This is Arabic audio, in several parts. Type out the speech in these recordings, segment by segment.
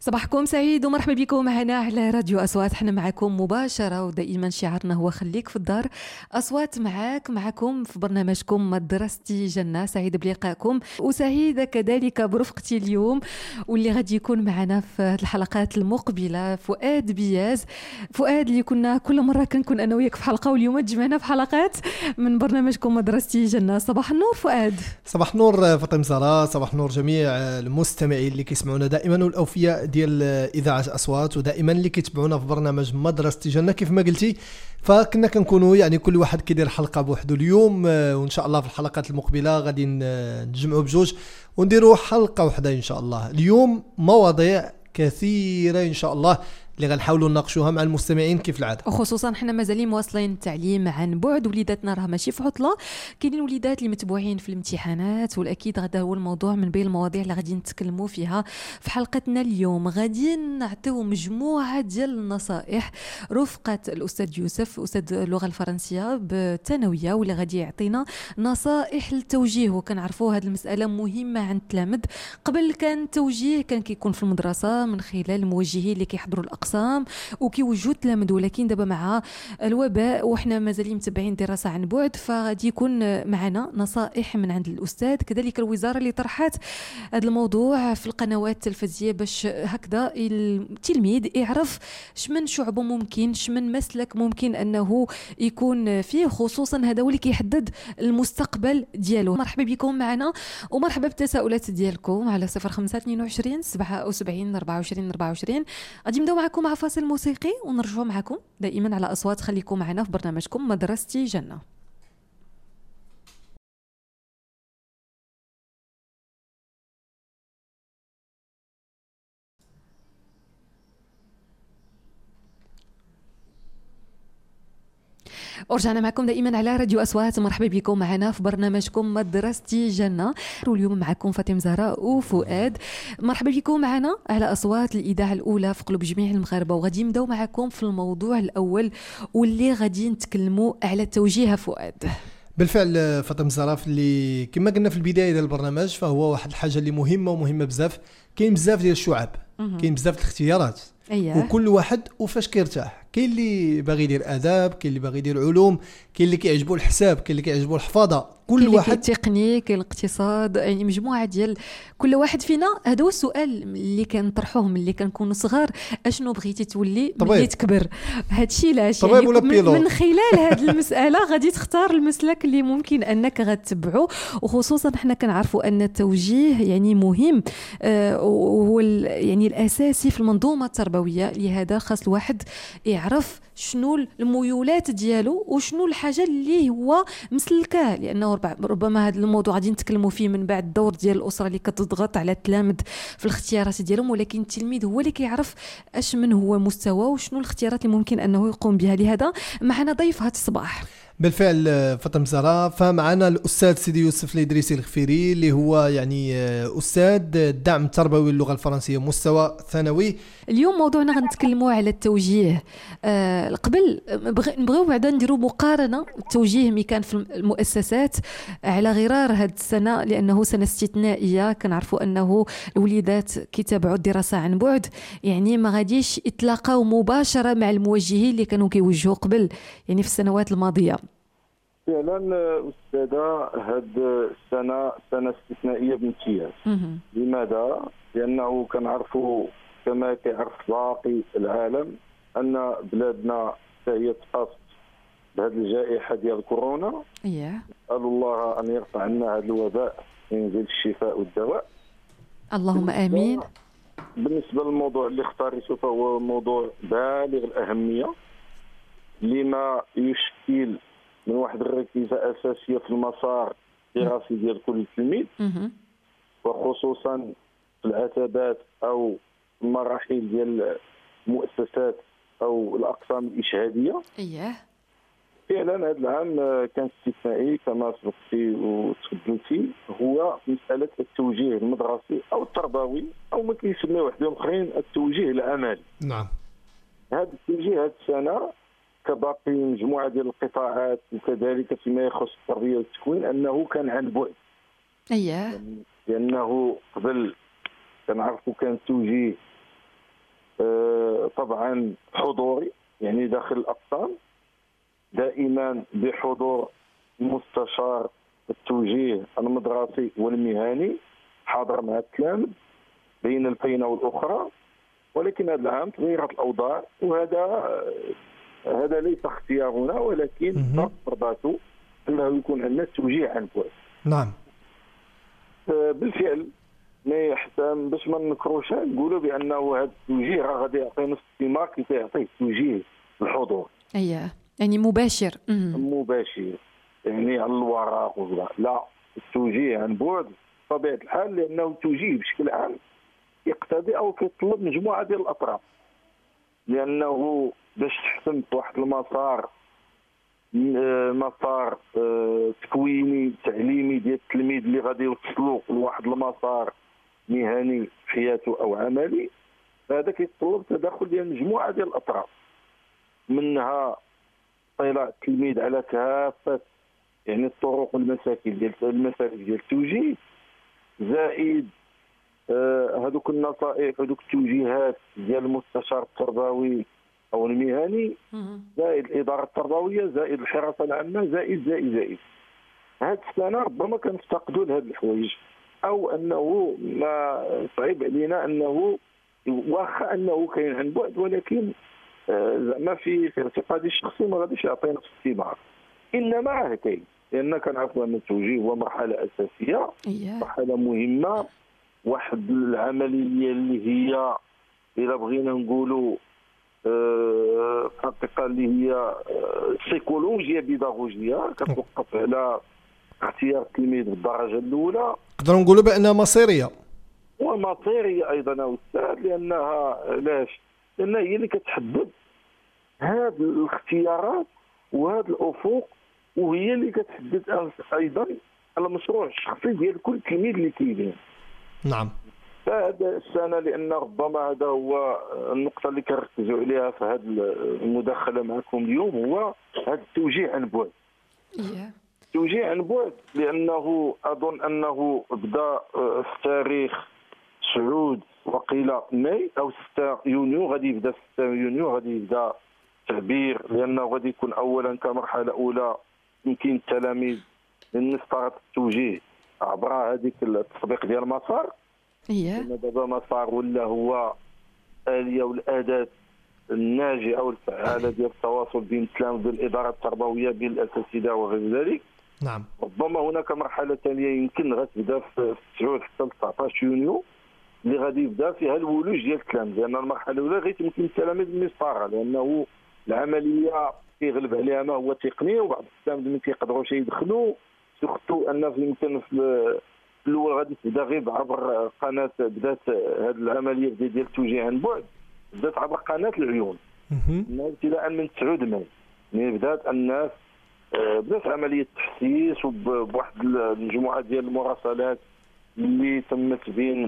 صباحكم سعيد ومرحبا بكم هنا على راديو أصوات. احنا معكم مباشرة ودائما شعارنا هو خليك في الدار. أصوات معكم في برنامجكم مدرستي جنة. سعيد بلقائكم وسعيدة كذلك برفقتي اليوم واللي غادي يكون معنا في الحلقات المقبلة فؤاد بياز. فؤاد اللي كنا كل مرة كنكون أنا وياك في حلقة واليوم تجمعنا في حلقات من برنامجكم مدرستي جنة. صباح النور فؤاد. صباح النور فاطمة زهراء، صباح النور جميع المستمعين اللي كيسمعونا دائما والأوفياء ديال إذاعة أصوات ودائما اللي كيتبعونا في برنامج مدرستي جنة. كيف ما قلتي فكنا كنكونوا يعني كل واحد كيدير حلقة بوحده اليوم، وإن شاء الله في الحلقات المقبلة غادي نجمعوا بجوج ونديروا حلقة واحدة إن شاء الله. اليوم مواضيع كثيرة إن شاء الله اللي غنحاولوا نناقشوها مع المستمعين كيف العاده، وخصوصا حنا مازالين مواصلين التعليم عن بعد. وليداتنا راه ماشي في عطله، كاينين وليدات اللي متبوعين في الامتحانات، والاكيد غدا هو الموضوع من بين المواضيع اللي غادي نتكلموا فيها في حلقتنا اليوم. غادي نعطيو مجموعه ديال النصائح رفقه الاستاذ يوسف استاذ اللغه الفرنسيه بالثانويه، واللي غادي يعطينا نصائح للتوجيه. وكنعرفوا هذه المساله مهمه عند التلامذ. قبل كان التوجيه كان كيكون في المدرسه من خلال الموجهين اللي كيحضروا الاقسام وكيوجهوا التلامذ، ولكن دابا مع الوباء وحنا مازالين متبعين دراسه عن بعد، فغادي يكون معنا نصائح من عند الاستاذ. كذلك الوزاره اللي طرحت هذا الموضوع في القنوات التلفزيونيه باش هكذا التلميذ يعرف شمن شعبه ممكن، شمن مسلك ممكن انه يكون فيه، خصوصا هذا هو اللي كيحدد المستقبل ديالو. مرحبا بكم معنا ومرحبا بالتساؤلات ديالكم على 0522 77 24 24. غادي نبداو معكم مع فاصل موسيقي ونرجعوا معكم دائما على أصوات. خليكم معنا في برنامجكم مدرستي جنة. ورجعنا معكم دائما على راديو أصوات. مرحبا بكم معنا في برنامجكم مدرستي جنة، واليوم معكم فاطمة زهراء وفؤاد. مرحبا بكم معنا على أصوات الإذاعة الأولى في قلوب جميع المغاربة. وغادي نبداو معكم في الموضوع الأول واللي غادي نتكلموا على التوجيه. فؤاد بالفعل فاطمة زهراء اللي كما قلنا في البدايه ديال البرنامج فهو واحد الحاجه اللي مهمه بزاف. كاين بزاف ديال الشعب، كاين بزاف الاختيارات، وكل واحد وفاش كيرتاح. كاين اللي باغي يدير اداب، كاين اللي باغي يدير علوم، كاين اللي كيعجبو الحساب، كاين اللي كيعجبو الحفاظه، كل واحد التقني، كاين الاقتصاد، يعني مجموعه ديال كل واحد فينا. هذا هو السؤال اللي كنطرحوه ملي كنكونوا صغار: اشنو بغيتي تولي ملي تكبر؟ هادشي علاش يعني من خلال هذه المساله غادي تختار المسلك اللي ممكن انك غتتبعه. وخصوصا حنا كنعرفوا ان التوجيه يعني مهم، وهو يعني الاساسي في المنظومه التربويه. لهذا خاص الواحد يعرف شنو الميولات ديالو وشنو الحاجه اللي هو مسلكه، لانه ربما هذا الموضوع غادي نتكلموا فيه من بعد. الدور ديال الاسره اللي كتضغط على التلامذ في الاختيارات ديالهم، ولكن التلميذ هو اللي كيعرف اش من هو مستوى وشنو الاختيارات اللي ممكن انه يقوم بها. لهذا معنا ضيف هذا الصباح. بالفعل فاطمة زهراء، فمعنا الأستاذ سيدي يوسف الإدريسي الغفيري اللي هو يعني أستاذ الدعم التربوي للغة الفرنسية مستوى ثانوي. اليوم موضوعنا غنتكلموا على التوجيه. قبل نبغيو بعدا نديروا مقارنة التوجيه مي كان في المؤسسات على غرار هذه السنة، لأنه سنة استثنائية. كنعرفوا أنه الوليدات كيتابعوا الدراسة عن بعد، يعني ما غاديش يتلاقاو مباشرة مع الموجهين اللي كانوا كيوجهوا قبل يعني في السنوات الماضية. فعلا أستاذة، هذه السنة سنة استثنائية بامتياز. لماذا؟ لأنه كنعرفوا كما كيعرف باقي العالم أن بلادنا هي تقاصت بهذه الجائحة ديال كورونا. نسأل الله أن يرفع عنا هذا الوباء وينزل الشفاء والدواء، اللهم آمين. بالنسبة للموضوع اللي اختارته فهو موضوع بالغ الأهمية لما يشكل من واحد الركيزة أساسية في المسار الدراسي ديال كل تلميذ، وخصوصا في العتبات أو المراحل ديال المؤسسات أو الأقسام الإشهادية. فعلا هذا العام كان استثنائي كما سبقتي وتفضلتي، هو مسألة التوجيه المدرسي أو التربوي أو ما كيسميوه وحدين آخرين التوجيه العملي. نعم. هذا التوجيه هذه السنة كباقي مجموعة ديال القطاعات وكذلك فيما يخص التربية والتكوين أنه كان عن بعد. لأنه قبل كنعرفوا كان توجيه طبعا حضوري، يعني داخل الأقسام دائما بحضور مستشار التوجيه المدرسي والمهني حاضر مع التلاميذ بين الفينة والأخرى. ولكن هذا العام تغيرت الأوضاع، وهذا ليس اختيارنا، ولكن فرضاته أنه يكون عندنا توجيه عن بعد. نعم. بالفعل ما يحتم باش ما نكروش نقولوا بأنه هذا التوجيه راه غادي يعطي نفس الثمار كيف يعطيه التوجيه الحضور. اييه، يعني مباشر. مباشر، يعني على الورق وكذا. لا، التوجيه عن بعد بطبيعة الحال، لأنه التوجيه بشكل عام يقتضي أو كيطلب مجموعة ديال الأطراف، لأنه باش تحسن واحد المسار تكويني تعليمي ديال التلميذ اللي غادي يوصلوا لواحد المسار مهني في حياته أو عملي، هذا كيتطلب تدخل ديال مجموعة ديال الأطراف، منها اطلاع التلميذ على كافة يعني الطرق والمسالك ديال التوجيه، زائد هذوك النصائح هذوك التوجيهات ديال المستشار التربوي او المهني، زائد الاداره التربويه، زائد الحراسه العامه، زائد. هاد السنه ربما كنفتقدوا لهاد الحوايج، او انه ما صعيب علينا انه واخا انه كاين عن بعد، ولكن زعما في اعتقادي الشخصي ما غاديش يعطي نفس الثمار. انما راه كاين، لان كنعرفوا ان التوجيه هو مرحله اساسيه، مرحله مهمه، واحد العمليه اللي هي الا بغينا نقولوا حقيقه اللي هي سيكولوجيا بيداغوجيه كتوقف على اختيار التلميذ بالدرجه الاولى. نقدروا نقولوا بانها مصيريه، ومصيريه ايضا استاذ، لانها علاش؟ لانها هي اللي كتحدد هذه الاختيارات وهذه الافق، وهي اللي كتحدد ايضا المشروع الشخصي ديال كل تلميذ اللي كاين. نعم. هذا السنه لان ربما هذا هو النقطه اللي كنركزوا عليها في هذه المداخله معكم اليوم، هو هذا التوجيه عن بعد. التوجيه عن بعد لانه اظن انه بدا في تاريخ سعود وقيل ماي او 6 يونيو، غادي يبدا 6 يونيو غادي يبدا تعبير، لانه غادي يكون اولا كمرحله اولى يمكن التلاميذ نستعرض التوجيه عبر هذيك التطبيق ديال المسار. دابا مسار ولا هو الآلية والأداة الناجعة والفعالة ديال التواصل بين التلاميذ والإدارة التربوية بين الأساتذة وغير ذلك. نعم. ربما هناك مرحلة ثانية يمكن غتبدا في 9 حتى 19 يونيو اللي غادي يبدا فيها الولوج ديال التلاميذ، لأن المرحلة الأولى غيتمكن التلاميذ من الصغار، لأنه العملية كيغلب عليها ما هو تقني، وبعض التلاميذ ما كيقدروش يدخلوا، سورتو أن يمكن في الاول غادي تبدا غير عبر قناه، بدات هذه العمليه ديال التوجيه عن بعد بدات عبر قناه العيون ابتداء من 9 ماي، يعني بدات الناس بدات عمليه التحسيس وبواحد المجموعه ديال المراسلات اللي تمت بين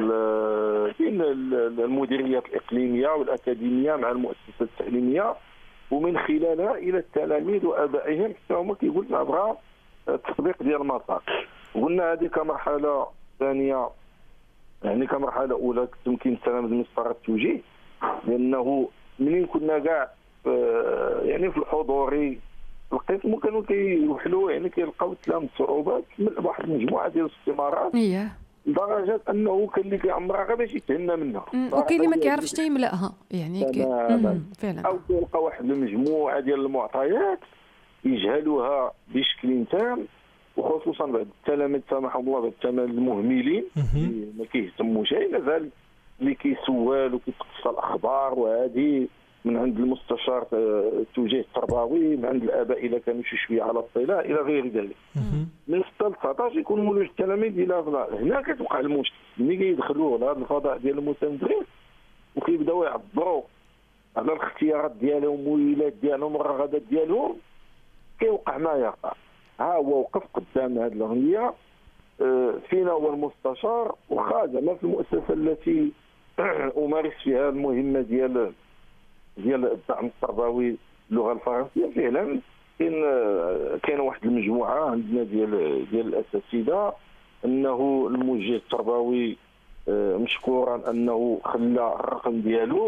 المديريات الاقليميه والاكاديميه مع المؤسسات التعليميه، ومن خلالها الى التلاميذ وابائهم حتى هما كيقولوا عبر التطبيق ديال المسار. قلنا هذه كمرحله ثانيه، يعني كمرحله اولى تمكين التلاميذ من مسار التوجيه، لانه منين كنا كاع يعني في الحضوري القسم كانوا كيوحلوا يعني كيلقاو التلاميذ صعوبات من واحد المجموعه ديال الاستمارات لدرجه انه كان اللي كيعمرها غير باش يتهنى منها، وكاين اللي ما كيعرفش حتى يملاها، يعني فعلا او كيلقى واحد المجموعه ديال المعطيات يجهلوها بشكل تام، وخصوصا بعد التلاميذ سامحهم الله، بعد التلاميذ المهملين اللي ما كيهتموش، مازال اللي كيسوال وكيتقصى الاخبار، وهذه من عند المستشار التوجيه التربوي، من عند الاباء اذا كانوا شي شويه على اطلاع الى غير ذلك. من 6 ل 19 يكون ولوج التلاميذ الى هنا كتوقع المشكل، ملي كيدخلوا لهذا الفضاء ديال المتندرين وكيبداو يعبروا على الاختيارات ديالهم والولايات ديالهم والرغبات ديالهم، كيوقع ما يقع. ها هو وقف قدام هذه الغنية فينا هو المستشار، وخا زعما في المؤسسه التي امارس فيها المهمه ديال الدعم التربوي اللغه الفرنسيه، فعلا كاين واحد المجموعه عندنا ديال الاساتذه، انه الموجه التربوي مشكورا انه خلى الرقم ديالو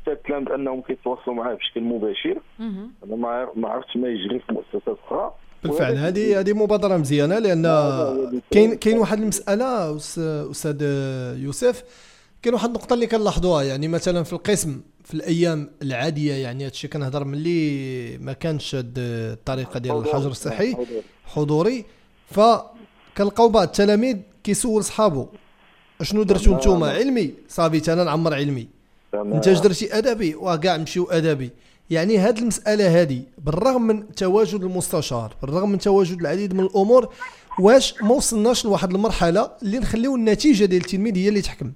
حتى التلاميذ انهم كيتواصلوا معاه بشكل مباشر. انا ما عرفتش ما يجري في مؤسسات اخرى. بالفعل هذه مبادره مزيانه، لان كاين واحد المساله استاذ يوسف، كاين واحد النقطه اللي كنلاحظوها، يعني مثلا في القسم في الايام العاديه، يعني هادشي كنهضر ملي ما كانش هاد الطريقه ديال الحجر الصحي حضوري، فكنلقاو بعض التلاميذ كيسول صحابو اشنو درتو نتوما علمي، صافي انا نعمر علمي، انت اش درتي ادبي، وكاع نمشيو ادبي. يعني هاد المساله هذه بالرغم من تواجد المستشار، بالرغم من تواجد العديد من الامور، واش ما وصلناش لواحد المرحله اللي نخليو النتيجه ديال التلميذ هي اللي تحكم؟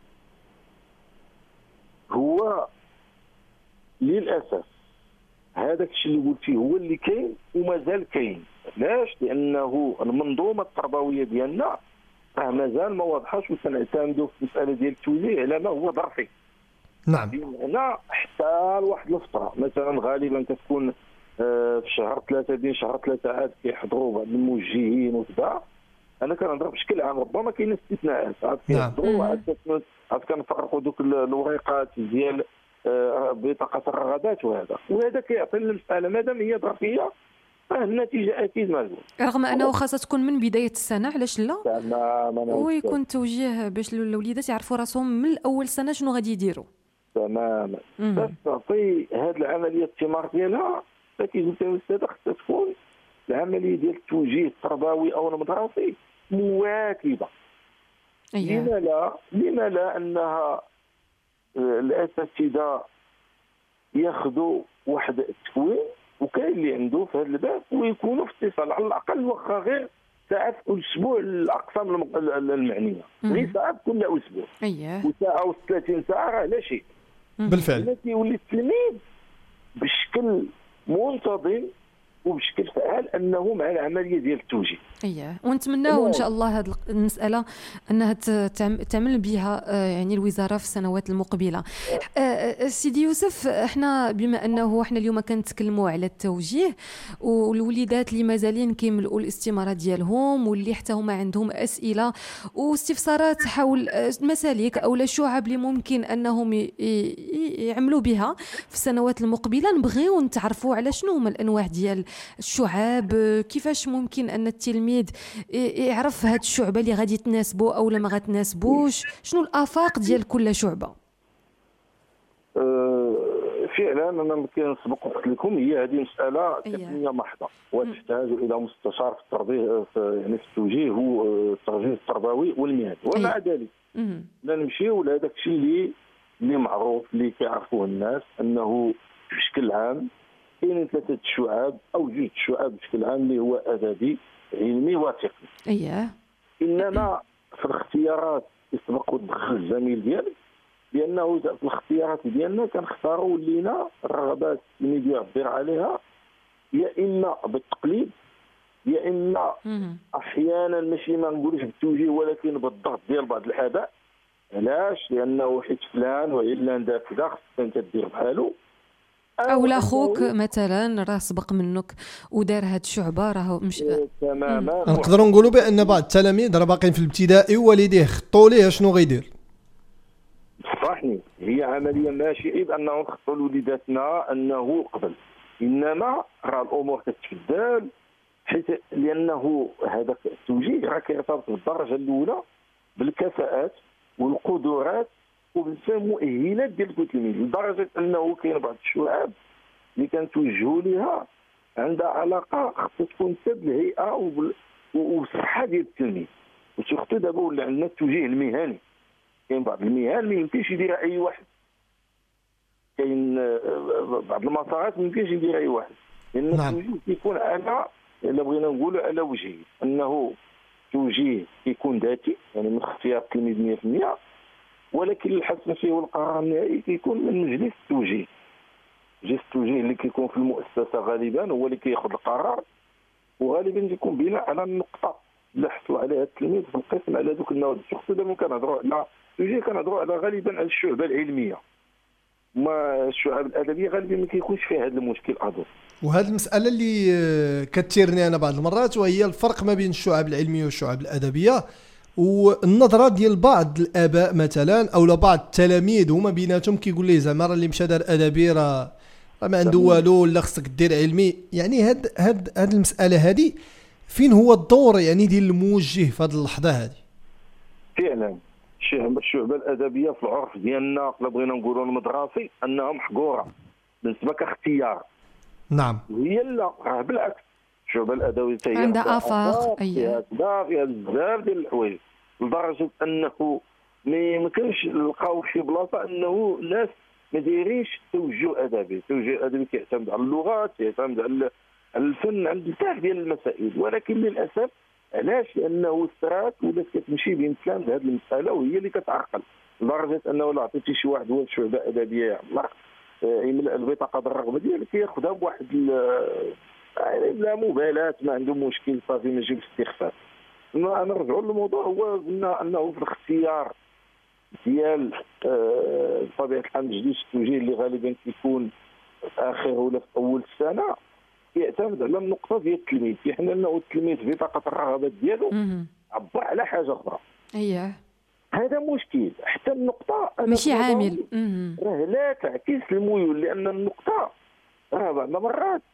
هو للاسف هذاك الشيء اللي قلتيه هو اللي كاين ومازال كاين. علاش؟ لانه المنظومه التربويه ديالنا راه مازال ما واضحاش، وسنعتمدوا في المساله ديال التوجيه على ما هو ظرفي. نعم. بمعنى حتى لواحد الفتره مثلا غالبا كتكون في شهر 3 بين شهر 3 عاد كيحضروا بعض الموجهين وكذا. انا كنهضر بشكل عام، ربما كاين استثناءات عاد كيحضروا، عاد كنفرقوا دوك الوريقات ديال بطاقه الرغبات، وهذا كيعطي المساله مادام هي ظرفيه النتيجه اكيد مازال، رغم انه خاصها تكون من بدايه السنه. علاش لا؟ ويكون توجيه باش الوليدات يعرفوا راسهم من اول سنه شنو غادي يديروا تماما. بس تعطي هذه العمليه الثمار ديالها، كي قلت الاستاذ، خصها تكون العمليه ديال التوجيه التربوي او المدرسي مواكبه. لما لا انها الاساتذه ياخذوا واحد التكوين، وكاين اللي عنده في هذا الباب، ويكونوا في اتصال على الاقل واخا غير ساعات كل اسبوع الاقسام المعنيه، غير ساعات كل اسبوع. وساعه و 30 ساعه راه لا شيء. بالفعل يولي التلميذ بشكل منتظم وبشكل فعال انه مع العمليه ديال التوجيه. ونتمناو ان شاء الله هذه المساله انها تعمل بها يعني الوزاره في السنوات المقبله. سيدي يوسف، احنا بما انه احنا اليوم كنتكلموا على التوجيه والوليدات اللي مازالين كيملؤوا الاستمارات ديالهم، واللي حتى هما عندهم اسئله واستفسارات حول مسالك او الشعب اللي ممكن انهم يعملوا بها في السنوات المقبله، نبغيو نتعرفوا على شنو هما الانواع ديال الشعاب، كيفاش ممكن ان التلميذ يعرف هاد الشعبه اللي غادي تناسبه او ما غتناسبوش، شنو الافاق ديال كل شعبه؟ فعلا انا كنسبق وقلت لكم هي هذه مساله تقنيه محضه، وتحتاج الى مستشار في التربيه يعني في التوجيه هو التوجيه التربوي والمهني. ومع ذلك لا نمشيو لهذاك الشيء اللي معروف اللي كيعرفوه الناس، انه بشكل عام كاينين 3 شعاب او 2 شعاب بشكل عام، اللي هو ادبي علمي وتقني. انما في الاختيارات يسبق ودخل الزميل ديالك، لانه في الاختيارات ديالنا كنختاروا لينا الرغبات اللي يعبر عليها، يا اما بالتقليد يا اما احيانا ماشي ما نقولوش بالتوجيه ولكن بالضغط ديال بعض الاباء. علاش؟ لانه حيت فلان وعلان دار كذا خصك انت دير بحالو، او لاخوك مثلا راه سبق منك ودار هاد الشعبه راه مش تماما. نقدروا نقولوا بان بعض التلاميذ راه باقيين في الابتدائي ووالديه خطوا ليه شنو غيدير. صحني، هي عمليه ماشي عيب انه نخطوا لوليداتنا انه قبل، انما راه الامور كتبدل، حيت لانه هذاك التوجيه راه كيرتبط بالدرجه الاولى بالكفاءات والقدرات وبالمؤهلات ديال التلميذ، لدرجه انه كاين بعض الشعاب اللي كنتوجهوا ليها عندها علاقه خصها تكون بالهيئه والصحه ديال التلميذ. وسورتو دابا ولا عندنا التوجيه المهني، كاين بعض المهن ما يمكنش يديرها اي واحد، كاين بعض المسارات ما يمكنش يديرها اي واحد، لان التوجيه كيكون على، الا بغينا نقولوا على وجهين، انه توجيه كيكون ذاتي يعني من اختيار التلميذ 100%، ولكن الحسم فيه والقرار النهائي كيكون من مجلس التوجيه. مجلس التوجيه اللي كيكون في المؤسسه غالبا هو اللي كياخذ القرار، وغالبا كيكون بناء على النقطه اللي حصل عليها التلميذ في القسم على ذوك النوع. الشخص دابا كنهضروا على التوجيه كنهضروا على غالبا على الشعبه العلميه، ما الشعب الادبيه غالبا ما كيكونش فيها هذا المشكل اظن. وهذه المساله اللي كتثيرني انا بعض المرات، وهي الفرق ما بين الشعب العلميه والشعب الادبيه، والنظره ديال بعض الاباء مثلا او بعض التلاميذ هما بيناتهم كيقول ليه زعما راه اللي مشى دار ادبي راه ما عنده والو، ولا خصك دير علمي. يعني هاد المساله هذه فين هو الدور يعني ديال الموجه في هذه اللحظه هذه؟ فعلا الشعبه الادبيه في العرف ديالنا الا بغينا نقولوا المدرسي انها محقوره بالنسبه كاختيار. نعم. هي لا راه بالعكس الشعبه الادبيه هي عندها افاق فيها بزاف ديال الحوايج، لدرجه انه ما يمكنش نلقاو في شي بلاصه انه الناس ما دايرينش توجه ادبي. التوجه الادبي كيعتمد على اللغات، كيعتمد على الفن، على بزاف ديال المسائل. ولكن للاسف علاش؟ لانه السرات ولات كتمشي بين تلامذ هذه المساله وهي اللي كتعرقل، لدرجه انه لا عطيتي شي واحد هو شعبه ادبيه يا الله يملأ البطاقه الرغبه ديالك كياخذها بواحد لا مبالاه، ما عنده مشكل صافي ما يجيبش استخفاف. نرجعوا للموضوع، هو قلنا انه في الاختيار ديال بطبيعه الحال مجلس التوجيه اللي غالبا كيكون في اخر ولا في اول السنه يعتمد على النقطه ديال التلميذ. كيحنا لنا التلميذ في بطاقه الرغبات ديالو عبر على حاجه اخرى. اييه هذا مشكل. حتى النقطه ماشي عامل راه لا تعكس الميول، لان النقطه راه بعض المرات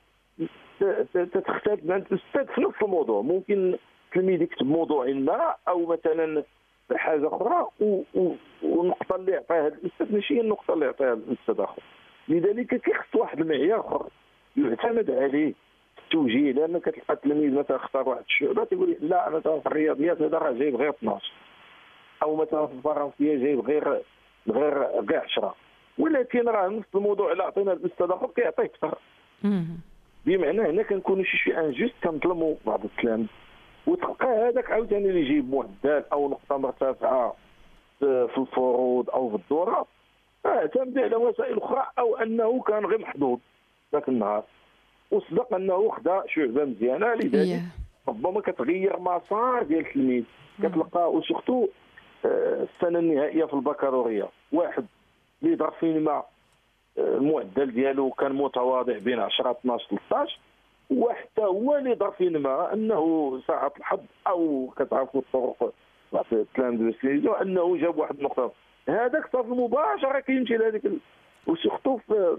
تختلف عند الاستاذ في نفس الموضوع. ممكن التلميذ يكتب موضوع ما او مثلا حاجه اخرى والنقطه اللي عطاها الاستاذ ماشي هي النقطه اللي عطاها الاستاذ اخر. لذلك كيخص واحد المعيار اخر يعتمد عليه التوجيه. لان كتلقى التلميذ مثلا اختار واحد الشعبه تيقول لا انا في الرياضيات هذا راه جايب غير 12، او مثلا في الفرنسيه جايب غير كاع 10، ولكن راه نفس الموضوع اللي عطينا الاستاذ اخر كيعطيه اكثر. بمعنى هنا كنكونوا شي انجست كنظلموا بعض التلاميذ، وتلقى هذاك عاوتاني اللي يجيب معدل او نقطه مرتفعه في الفروض او في الدوره اعتمد على وسائل اخرى، او انه كان غير محظوظ ذاك النهار وصدق انه خدا شعبه مزيانه. لذلك ربما كتغير مسار ديال التلميذ. كتلقى وسختو السنه النهائيه في البكالوريا واحد اللي دار فيما المعدل ديالو كان متواضع بين 10 12 13، وحتى هو اللي دار فيما انه ساعه الحظ او كتعرفوا الطرق بعض التلاميذ انه جاب واحد النقطه، هذاك صافي مباشره كيمشي لهذيك وسختو في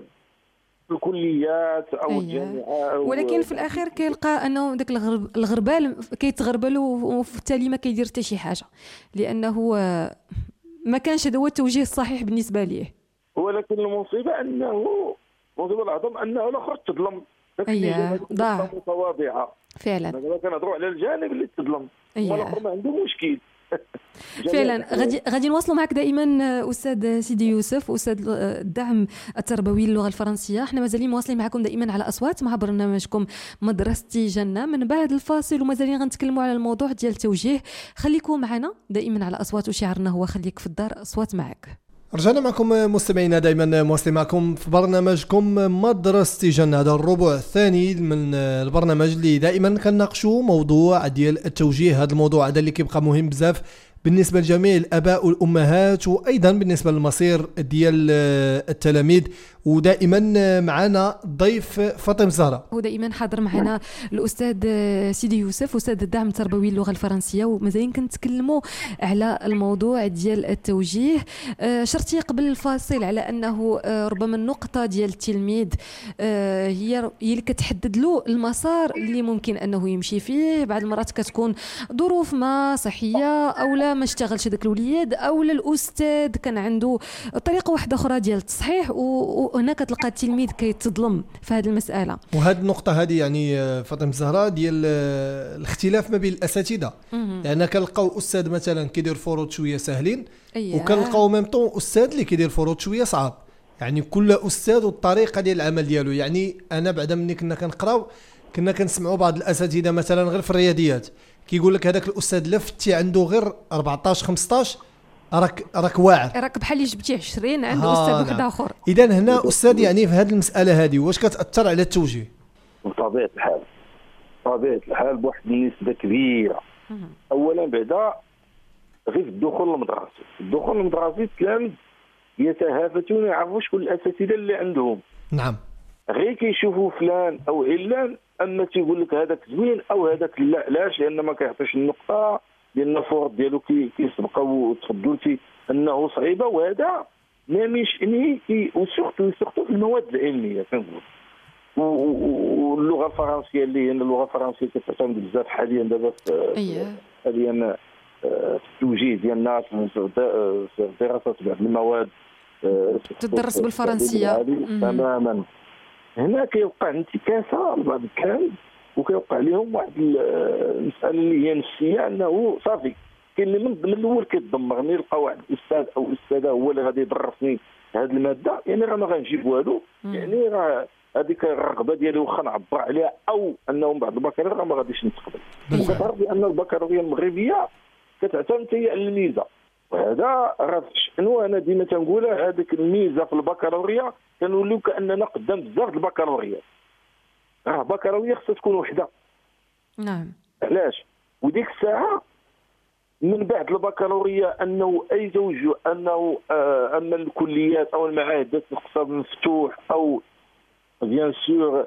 الكليات او الجامعه. ولكن في الاخير كيلقى انه داك الغربال كيتغربل وفي التالي ما كيدير حتى شي حاجه، لانه ما كانش هذا هو التوجيه الصحيح بالنسبه ليه. ولكن المصيبه المصيبه العظم انه الاخر تظلم. ضاع متواضعه فعلا. انا كنهضروا على الجانب اللي تظلم والاخر ما عنده مشكل. فعلا غادي نواصلوا معك دائما استاذ سيدي يوسف، استاذ الدعم التربوي للغه الفرنسيه. احنا مازالين مواصلين معكم دائما على اصوات مع برنامجكم مدرستي جنه. من بعد الفاصل ومازالين غنتكلموا على الموضوع ديال التوجيه. خليكم معنا دائما على اصوات، وشعارنا هو خليك في الدار، اصوات معك. رجعنا معكم مستمعينا، دائما مواصلين معكم في برنامجكم مدرستي جنة. هذا الربع الثاني من البرنامج اللي دائما كنناقشوا موضوع ديال التوجيه. هذا الموضوع هذا اللي كيبقى مهم بزاف بالنسبة لجميع الآباء والأمهات، وأيضا بالنسبة للمصير ديال التلاميذ. ودائما معنا ضيف فاطمة الزهراء، ودائما حاضر معنا الأستاذ سيدي يوسف، أستاذ الدعم التربوي للغة الفرنسية. ومازالين كنتكلموا على الموضوع ديال التوجيه. شرطي قبل الفاصل على أنه ربما النقطة ديال التلميذ هي اللي كتحدد له المسار اللي ممكن أنه يمشي فيه. بعض المرات كتكون ظروف ما صحية، أو لا ما اشتغلش داك الوليد، او الاستاذ كان عنده طريقه واحده اخرى ديال التصحيح، وهنا كتلقى التلميذ كيتظلم في هذه المساله. وهذه النقطه هذه يعني فاطمه الزهراء ديال الاختلاف ما بين الاساتذه، لان كنلقاو استاذ مثلا كيدير فروض شويه ساهلين، وكنلقاو ميم طون استاذ اللي كيدير فروض شويه صعاب. يعني كل استاذ والطريقه ديال العمل ديالو. يعني انا بعدا مني كنا كنقراو كنا كنسمعوا بعض الاساتذه مثلا غير في الرياضيات كيقول لك هذاك الاستاذ لفتي عنده غير 14 15 راك واعر، راك بحال اللي جبتي 20 عنده استاذ واحد اخر. اذا هنا استاذ يعني في هذه المساله هذه واش كتاثر على التوجيه؟ بطبيعه الحال بواحد النسبه كبيره. اولا بعدا غير في الدخول المدرسي التلاميذ يتهافتون يعرفوا شكون الاساتذه اللي عندهم. نعم. غير كيشوفوا فلان او علان اما تيقول لك هذاك زوين او هذاك لا. علاش؟ لان ما كيعطيش النقطه لان الفرص ديالو كيسبقوا وتفضلتي انه صعيبه، وهذا ما مشاني وسورتو في المواد العلميه كنقول. واللغه الفرنسيه اللي هي اللغه الفرنسيه كتعتمد بزاف حاليا دابا حاليا في التوجيه ديال الناس في دراسه بعض المواد تدرس بالفرنسيه تماما. هنا كيوقع انتكاسه لبعض الكلام، وكيوقع لهم واحد المساله اللي هي نفسيه، انه صافي كاين اللي من الاول كيتدمرني، لقى واحد الاستاذ او استاذه هو اللي غادي يدرسني هذه الماده، يعني راه ما غنجيب والو، يعني راه هذيك الرغبه ديالي واخا نعبر عليها او انه بعد البكالوريا راه ما غاديش نتقبل. وكتعرف بان البكالوريا المغربيه كتعتمد هي على الميزه، وهذا راه شنو انا ديما تنقولها، هذيك الميزه في البكالوريا كنوليو كاننا قدام بزاف البكالوريات. بكالوريا خصها تكون وحده. نعم. علاش؟ وديك الساعه من بعد البكالوريا انه اي توجه انه اما الكليات او المعاهد ذات الاقتصاد المفتوح او بيان سور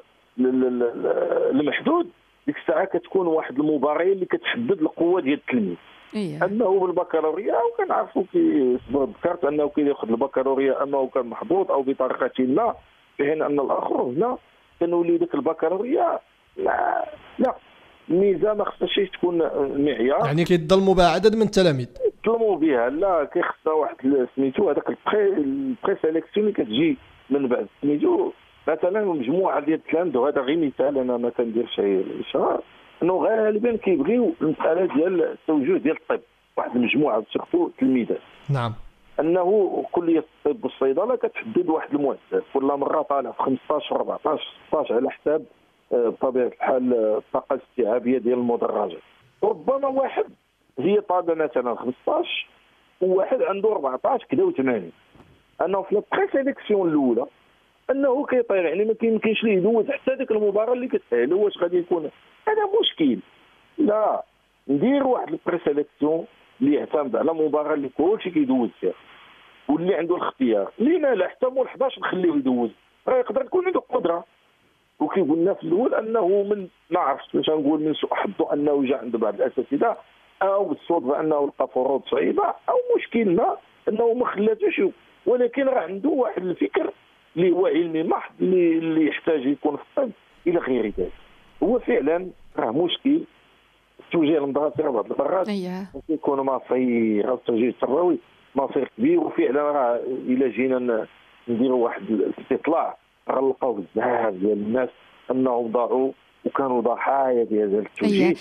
المحدود، ديك الساعه كتكون واحد المباراه اللي كتحدد القوه ديال التلميذ. انه بالبكالوريا وكنعرفوا ذكرت انه كياخذ البكالوريا انه كان محظوظ او بطريقه ما، في حين ان الاخر هنا كنولي ديك البكالوريا لا الميزه ما خصهاش تكون معيار، يعني كيظلموا بها عدد من التلاميذ يظلموا بها، لا كيخصها واحد سميتو هذاك البري سيليكسيون اللي كتجي من بعد سميتو. مثلا مجموعه ديال التلاميذ، وهذا غير مثال انا ما كنديرش الاشهار، انه غالبا كيبغيو المساله ديال التوجه ديال الطب، واحد المجموعه سورتو تلميذات. نعم. انه كليه الطب والصيدله كتحدد واحد المعدل كل مره طالع في 15 14 16 على حساب بطبيعه الحال الطاقه الاستيعابيه ديال المدرجات. ربما واحد هي طالبه مثلا 15 وواحد عنده 14 كذا و80، انه في البري سيليكسيون الاولى انه كيطير، يعني ما كيمكنش ليه يدوز حتى ديك المباراه اللي كتسهل. واش غادي يكون هذا مشكل؟ لا، ندير واحد البري سيليكسيون اللي يعتمد على مباراه اللي كلشي كيدوز فيها واللي عنده الاختيار. لما لا حتى مول 11 نخليه يدوز، راه يقدر تكون عنده قدره. وكيقولنا في الاول انه من ما عرفتش واش نقول من سوء حظه انه جا عند بعض الاساتذه، او بالصدفه انه لقى فروض صعيبه، او مشكل ما انه ما خلاتوش، ولكن راه عنده واحد الفكر اللي هو علمي محض اللي يحتاج يكون في الطب الى غير ذلك. هو فعلا راه مشكل التوجيه المدرسي بعض المرات يكون مصير او التوجيه التربوي مصير كبير، وفعلا راه الا جينا نديروا واحد الاستطلاع غنلقاو بزاف ديال الناس انهم ضاعوا وكانوا ضحايا ديال هذا التوجيه،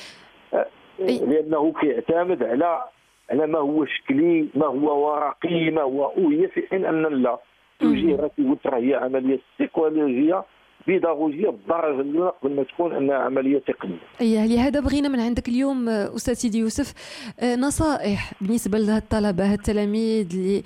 لانه كيعتمد على ما هو شكلي، ما هو ورقي، ما هو وهي في حين ان لا التوجيه راه قلت راه هي عمليه سيكولوجيه بيداغوجيه بالدرجه الاولى قبل ما تكون انها عمليه تقنيه. لهذا بغينا من عندك اليوم استاذ سيدي يوسف نصائح بالنسبه للطلبه التلاميذ اللي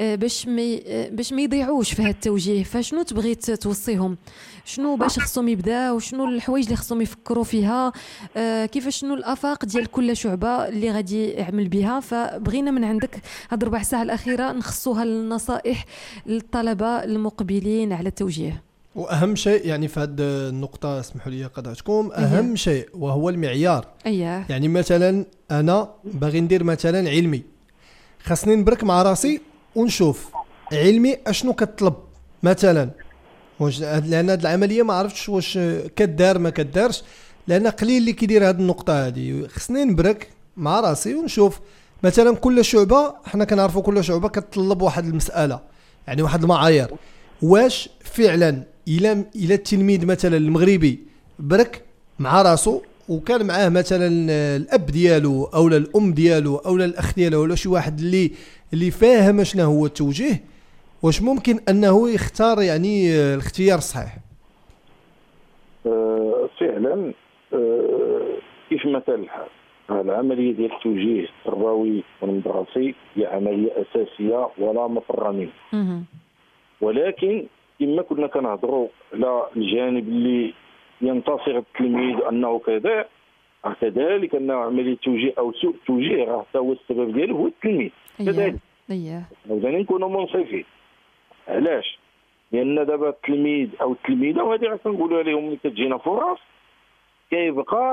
باش ما يضيعوش في هذا التوجيه، فشنو تبغي توصيهم؟ شنو باش خصهم يبداو؟ شنو الحوايج اللي خصهم يفكروا فيها؟ كيفاش شنو الافاق ديال كل شعبه اللي غادي يعمل بها؟ فبغينا من عندك هاد الربع ساعه الاخيره نخصوها للنصائح للطلبه المقبلين على التوجيه. واهم شيء يعني في هذه النقطه اسمحوا لي قطعتكم، اهم شيء وهو المعيار. يعني مثلا انا باغي ندير مثلا علمي، خاصني نبرك مع راسي ونشوف علمي اشنو كطلب مثلا، واش لان هذه العمليه ما عرفتش واش كدار ما كدارش، لان قليل اللي كيدير هذه النقطه هذه. خاصني نبرك مع راسي ونشوف مثلا كل شعبه، حنا كنعرفوا كل شعبه كتطلب واحد المساله، يعني واحد المعايير. واش فعلا الى التلميذ مثلا المغربي برك مع راسو وكان معاه مثلا الاب ديالو او الام ديالو او الاخ ديالو ولا شي واحد اللي فاهم شنو هو التوجيه، واش ممكن انه يختار يعني الاختيار الصحيح؟ فعلا كيف مثل الحال العمليه ديال التوجيه التربوي والمدرسي هي عمليه اساسيه ولا مفر منه، ولكن كما كنا كنهضروا على الجانب اللي ينتصر التلميذ انه كذا، كذلك انه عمليه توجيه او سوء توجيه راه حتى هو السبب ديالو هو التلميذ كذلك. لازم نكونوا منصفين. علاش؟ لان دابا التلميذ او التلميذه، وهذه راه كنقولوا عليهم ملي كتجينا فرص، كيبقى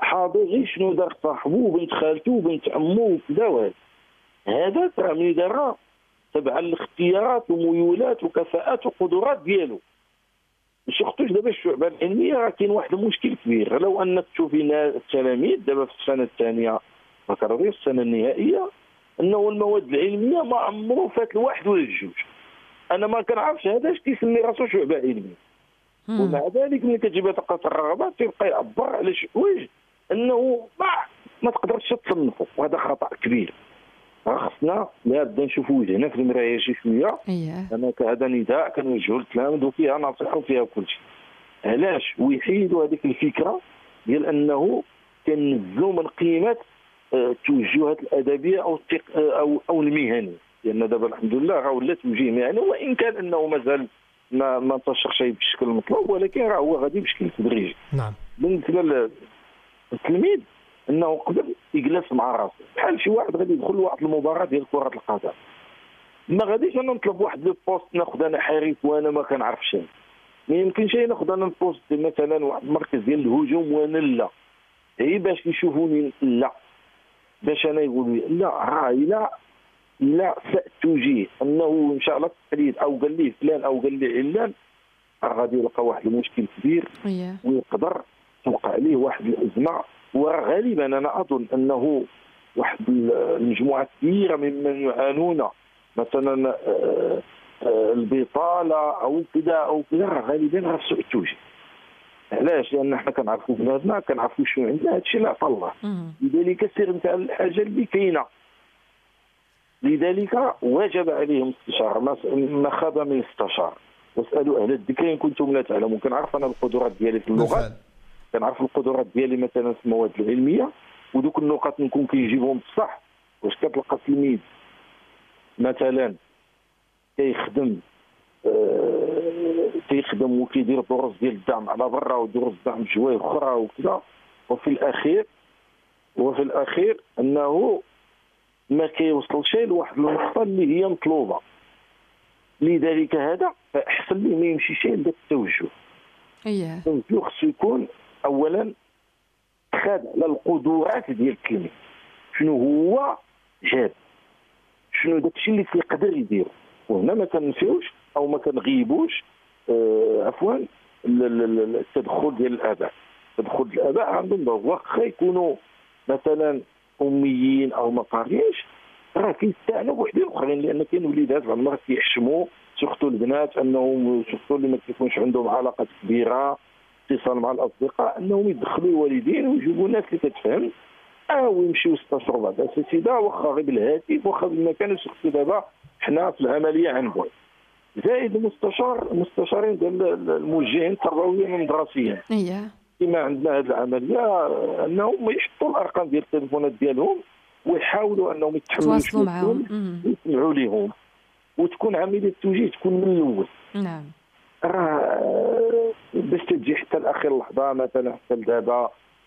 حاضر شنو دار صاحبه وبنت خالته وبنت عمه وكذا وهذا. هذا راه ملي دارها تبع الاختيارات وميولات وكفاءات وقدرات ديالو. ماشي خطوش دابا الشعبه العلميه راه كاين واحد المشكل كبير. لو انك تشوفي التلاميذ دابا في السنه الثانيه بكالوريوس السنه النهائيه انه المواد العلميه ما عمرو فات الواحد ولا الجوج. انا ما كنعرفش هذا اش كيسمي راسو شعبه علميه. ومع ذلك ملي كتجيب بطاقه الرغبات تيبقى يعبر على شي حوايج انه ما تقدرش تصنفه، وهذا خطا كبير. خصنا لابد نشوفوا وجهنا في المرايه شي شويه. انا هذا نداء كنوجهوا للتلاميذ وفيها نصيحه وفيها كل شيء. علاش ويحيدوا هذيك الفكره ديال انه كننزلوا من قيمه التوجهات الادبيه او المهنيه، لان دابا الحمد لله راه ولا توجيه مهني، وان كان انه مازال ما انتشرش بالشكل المطلوب، ولكن راه هو غادي بشكل تدريجي. نعم. بالنسبه للتلميذ انه قبل يجلس مع راسه بحال شي واحد غادي يدخل لواحد المباراه ديال كره القدم. ما غاديش انا نطلب واحد لو بوست ناخذ انا حارس وانا ما كنعرفش. ما يمكنش ناخذ انا البوست مثلا واحد المركز ديال الهجوم وانا لا. هي باش يشوفوني لا، باش انا يقولوا لي لا راه لا سأتوجيه انه ان شاء الله التقليد او قال لي فلان او قال لي علان، غادي يلقى واحد المشكل كبير ويقدر توقع عليه واحد الازمه. وغالبا انا اظن انه واحد المجموعه كبيره ممن يعانون مثلا البطاله او كذا غالبا راه سوء التوجيه. علاش؟ لان حنا كنعرفوا بلادنا، كنعرفوا شنو عندنا، هادشي اللي عطا الله. لذلك سير نتاع الحاجه اللي كاينه، لذلك وجب عليهم استشاره. ما خاب من استشار. واسالوا اهل الذكر ان كنتم لا تعلمون. كنعرف انا القدرات ديالي في اللغات، كنعرف القدرات ديالي مثلا في المواد العلميه، ودوك النقاط نكون كيجيبهم بصح. واش كتلقى تلميذ مثلا كيخدم وكيدير دروس ديال الدعم على برا ودروس دعم بجوايه اخرى وكذا، وفي الاخير انه ما كيوصلش لواحد النقطه اللي هي مطلوبه. لذلك هذا احسن ليه ما يمشيش عند التوجه. التوجه خصو يكون اولا خاد على القدرات ديال التلميذ، شنو هو جاب، شنو داكشي اللي كيقدر يدير. وهنا ما كننفيوش او ما كنغيبوش التدخل ديال الاباء. تدخل الاباء عندهم دور، واخا يكونوا مثلا اميين او ما قاريينش، راه كيستعنوا بوحدين اخرين. لان كاين وليدات بعض المرات كيحشموا سورتو البنات انهم سورتو اللي ما كيكونش عندهم علاقات كبيره اتصال مع الاصدقاء انهم يدخلوا الوالدين ويجيبوا ناس اللي كتفهم او يمشيو يستشروا بعض الاساتذه واخا غير بالهاتف واخا بالمكان. سورتو دابا حنا في العمليه عن بعد، زائد المستشارين ديال الموجهين التربويين والمدرسيين. كما عندنا هذه العمليه انهم يحطوا الارقام ديال التليفونات ديالهم ويحاولوا انهم يتواصلوا معهم ويسمعوا لهم، وتكون عمليه التوجيه تكون من الاول. نعم. راه باش تجي حتى لاخر لحظه مثلا حتى لدابا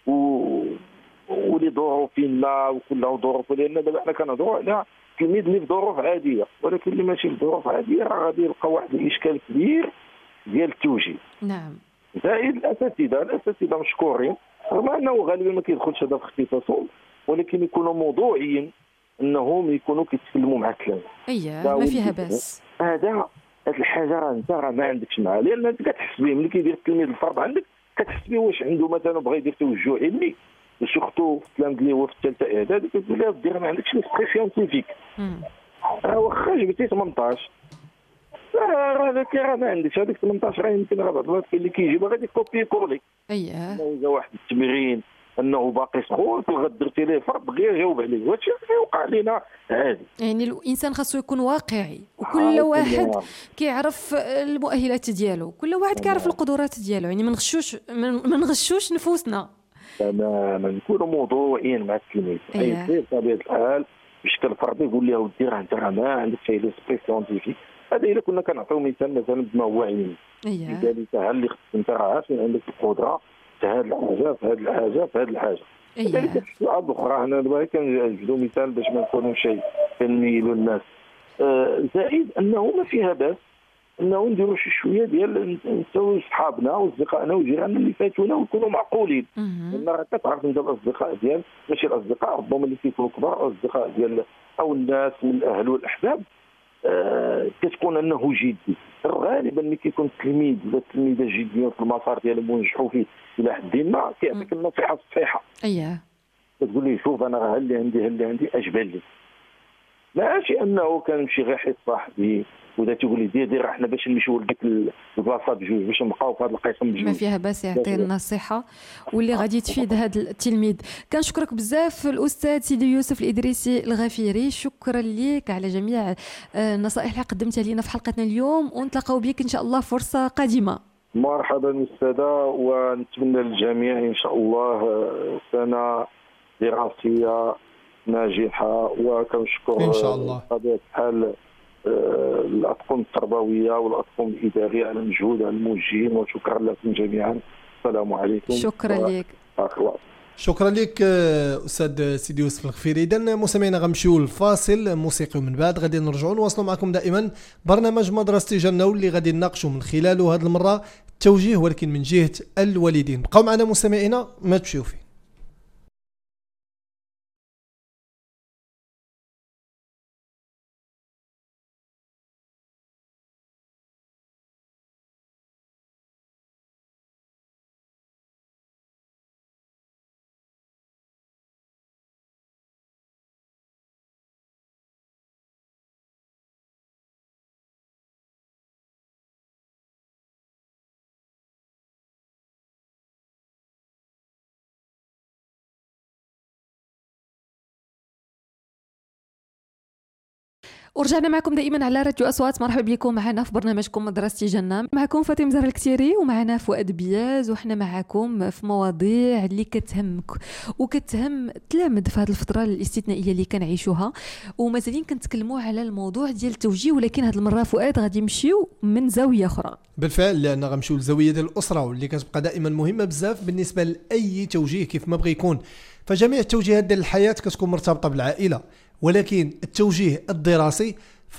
ولي ظروفين لا وكله ظروف، لان دابا حنا كنهضروا على تلميذ اللي في ظروف عاديه، ولكن اللي ماشي في ظروف عاديه راه غادي يلقى واحد الاشكال كبير ديال التوجيه. نعم. زائد الاساتذه مشكورين، رغم انه غالبا ما كيدخلش هذا في اختصاصهم، ولكن يكونوا موضوعيين انهم يكونوا كيتكلموا مع التلاميذ. ما فيها باس. هذه الحاجه راه انت ما عندكش معها، لان انت كتحس به ملي كيدير التلميذ الفرض عندك، كتحس به واش عنده مثلا بغى يدير توجه علمي، سورتو في التلاميذ اللي هو في الثالثه اعدادي كتقول له دير ما عندكش ليسبري سيانتيفيك. واخا جبتي 18 راه ما عندكش هذيك 18 راه يمكن راه بعض المرات كاين اللي كيجيبها غادي كوبي كولي. اذا واحد التمرين انه باقي سخون كل درتي ليه فرض غير جاوب عليه. هادشي كيوقع لنا عادي. يعني الانسان خاصو يكون واقعي، وكل واحد كيعرف المؤهلات ديالو، كل واحد كيعرف القدرات ديالو. يعني ما نغشوش نفوسنا تماما، نكونوا موضوعيين مع التلميذ. اي بطبيعه الحال بشكل فردي يقول ليه ودي راه انت ما عندكش ليسبري سيانتيفيك. هذا الا كنا كنعطيو مثال مثلا بما هو علمي. لذلك اللي خصك انت راه عارف عندك القدره في هذه الحاجه في هذه الحاجه في هذه الحاجه. لذلك الصعاب اخرى حنا دابا كنجبدوا مثال باش ما نكونوش كنميلوا الناس. زائد انه ما فيها باس انه نديروا شي شويه ديال نساو صحابنا واصدقائنا وجيراننا اللي فاتونا ونكونوا معقولين. لان راه كتعرف انت الاصدقاء ديال ماشي الاصدقاء ربما اللي كيكونوا كبار او الاصدقاء ديال او الناس من الاهل والاحباب كتكون انه جدي. غالبا ملي كيكون التلميذ ولا التلميذه جديين في المسار ديالهم ونجحوا فيه الى حد ما كيعطيك النصيحه الصحيحه. اييه كتقول لي شوف انا راه اللي عندي اجبل لي، ماشي انه كنمشي غير حيت صاحبي ودا تيقول لي دير احنا باش نمشيو لديك البلاصه بجوج باش نبقاو في هذا القسم بجوج. ما فيها باس يعطي النصيحه واللي غادي تفيد هذا التلميذ. كنشكرك بزاف الاستاذ سيدي يوسف الادريسي الغفيري، شكرا لك على جميع النصائح اللي قدمتها لنا في حلقتنا اليوم، ونتلاقاو بك ان شاء الله فرصه قادمه. مرحبا استاذه، ونتمنى للجميع ان شاء الله سنه دراسيه ناجحه، وكنشكر ان شاء الله بطبيعه الحال الاطقم التربويه والاطقم الاداريه على المجهود على الموجهين، وشكرا لكم جميعا. السلام عليكم. شكرا لك. شكرا لك استاذ سيدي يوسف الغفيري. اذا مستمعينا غنمشيو للفاصل موسيقي ومن بعد غادي نرجعوا نواصلوا معكم دائما برنامج مدرسة جنة، واللي غادي نناقشوا من خلاله هذه المره التوجيه ولكن من جهه الوالدين. بقاو معنا مستمعينا ما تمشيو فيه. ورجعنا معكم دائما على راديو أصوات. مرحبا بكم معنا في برنامجكم مدرستي جنة. معكم فاطمة زهر الكتيري ومعنا فؤاد بياز، وحنا معكم في مواضيع اللي كتهمك وكتهم تلامذ في هذه الفترة الاستثنائية اللي كنعيشوها، ومازالين كنتكلموا على الموضوع ديال التوجيه، ولكن هذه المرة فؤاد غادي نمشيو من زاوية أخرى. بالفعل، لأن غنمشيو لزاوية ديال الأسرة واللي كتبقى دائما مهمة بزاف بالنسبة لأي توجيه كيف ما بغى يكون. فجميع التوجيهات ديال الحياة كتكون مرتبطة بالعائلة، ولكن التوجيه الدراسي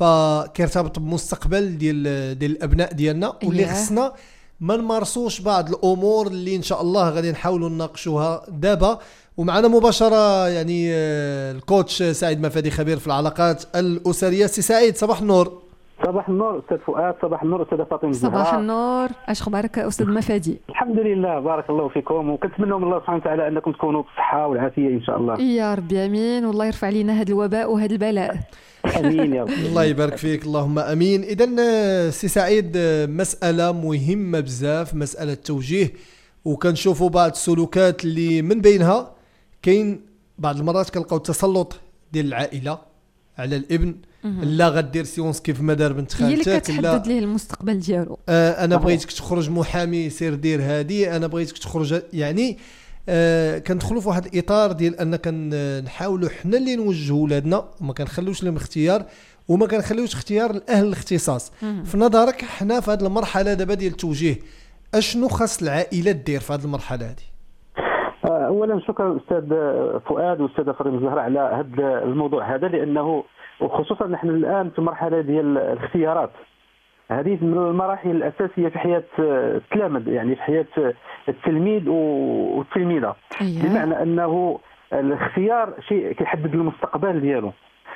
فكيرتبط بمستقبل ديال الابناء ديالنا، واللي خصنا ما نمارسوش بعض الامور اللي ان شاء الله غادي نحاولوا نناقشوها دابا. ومعنا مباشره يعني الكوتش سعيد مفادي، خبير في العلاقات الاسريه. سي سعيد، صباح النور. صباح النور استاذ فؤاد. صباح النور استاذه فاطمه. صباح النور. اش اخبارك استاذ مفادي؟ الحمد لله، بارك الله فيكم، وكنتمنى من الله سبحانه وتعالى انكم تكونوا بالصحه والعافيه ان شاء الله. يا رب امين، والله يرفع علينا هذا الوباء وهذا البلاء. امين يا رب. الله يبارك فيك، اللهم امين. اذا سي سعيد، مساله مهمه بزاف، مساله التوجيه، وكنشوفوا بعض السلوكات اللي من بينها كاين بعض المرات كنلقاو التسلط ديال العائله على الابن. لا غدير سيونس كيف ما دار بنت خالتك، هي اللي كتحدد ليه المستقبل ديالو. انا بغيتك تخرج محامي، سير دير هادي. انا بغيتك تخرج، يعني كندخلوا في واحد الاطار ديال ان كنحاولوا حنا اللي نوجهوا ولادنا، وما كنخلوش لهم اختيار، وما كنخليوش اختيار الاهل الاختصاص. في نظرك حنا في هذه المرحله دابا ديال التوجيه، اشنو خاص العائله دير في هذه المرحله هذه؟ اولا شكرا استاذ فؤاد واستاذه فاطمه الزهراء على هذا الموضوع هذا، لانه وخصوصا نحن الان في مرحله ديال الاختيارات. هذه من المراحل الاساسيه في حياه التلامذ، يعني في حياه التلميذ والتلميذه. بمعنى انه الاختيار شيء كيحدد المستقبل ديالو.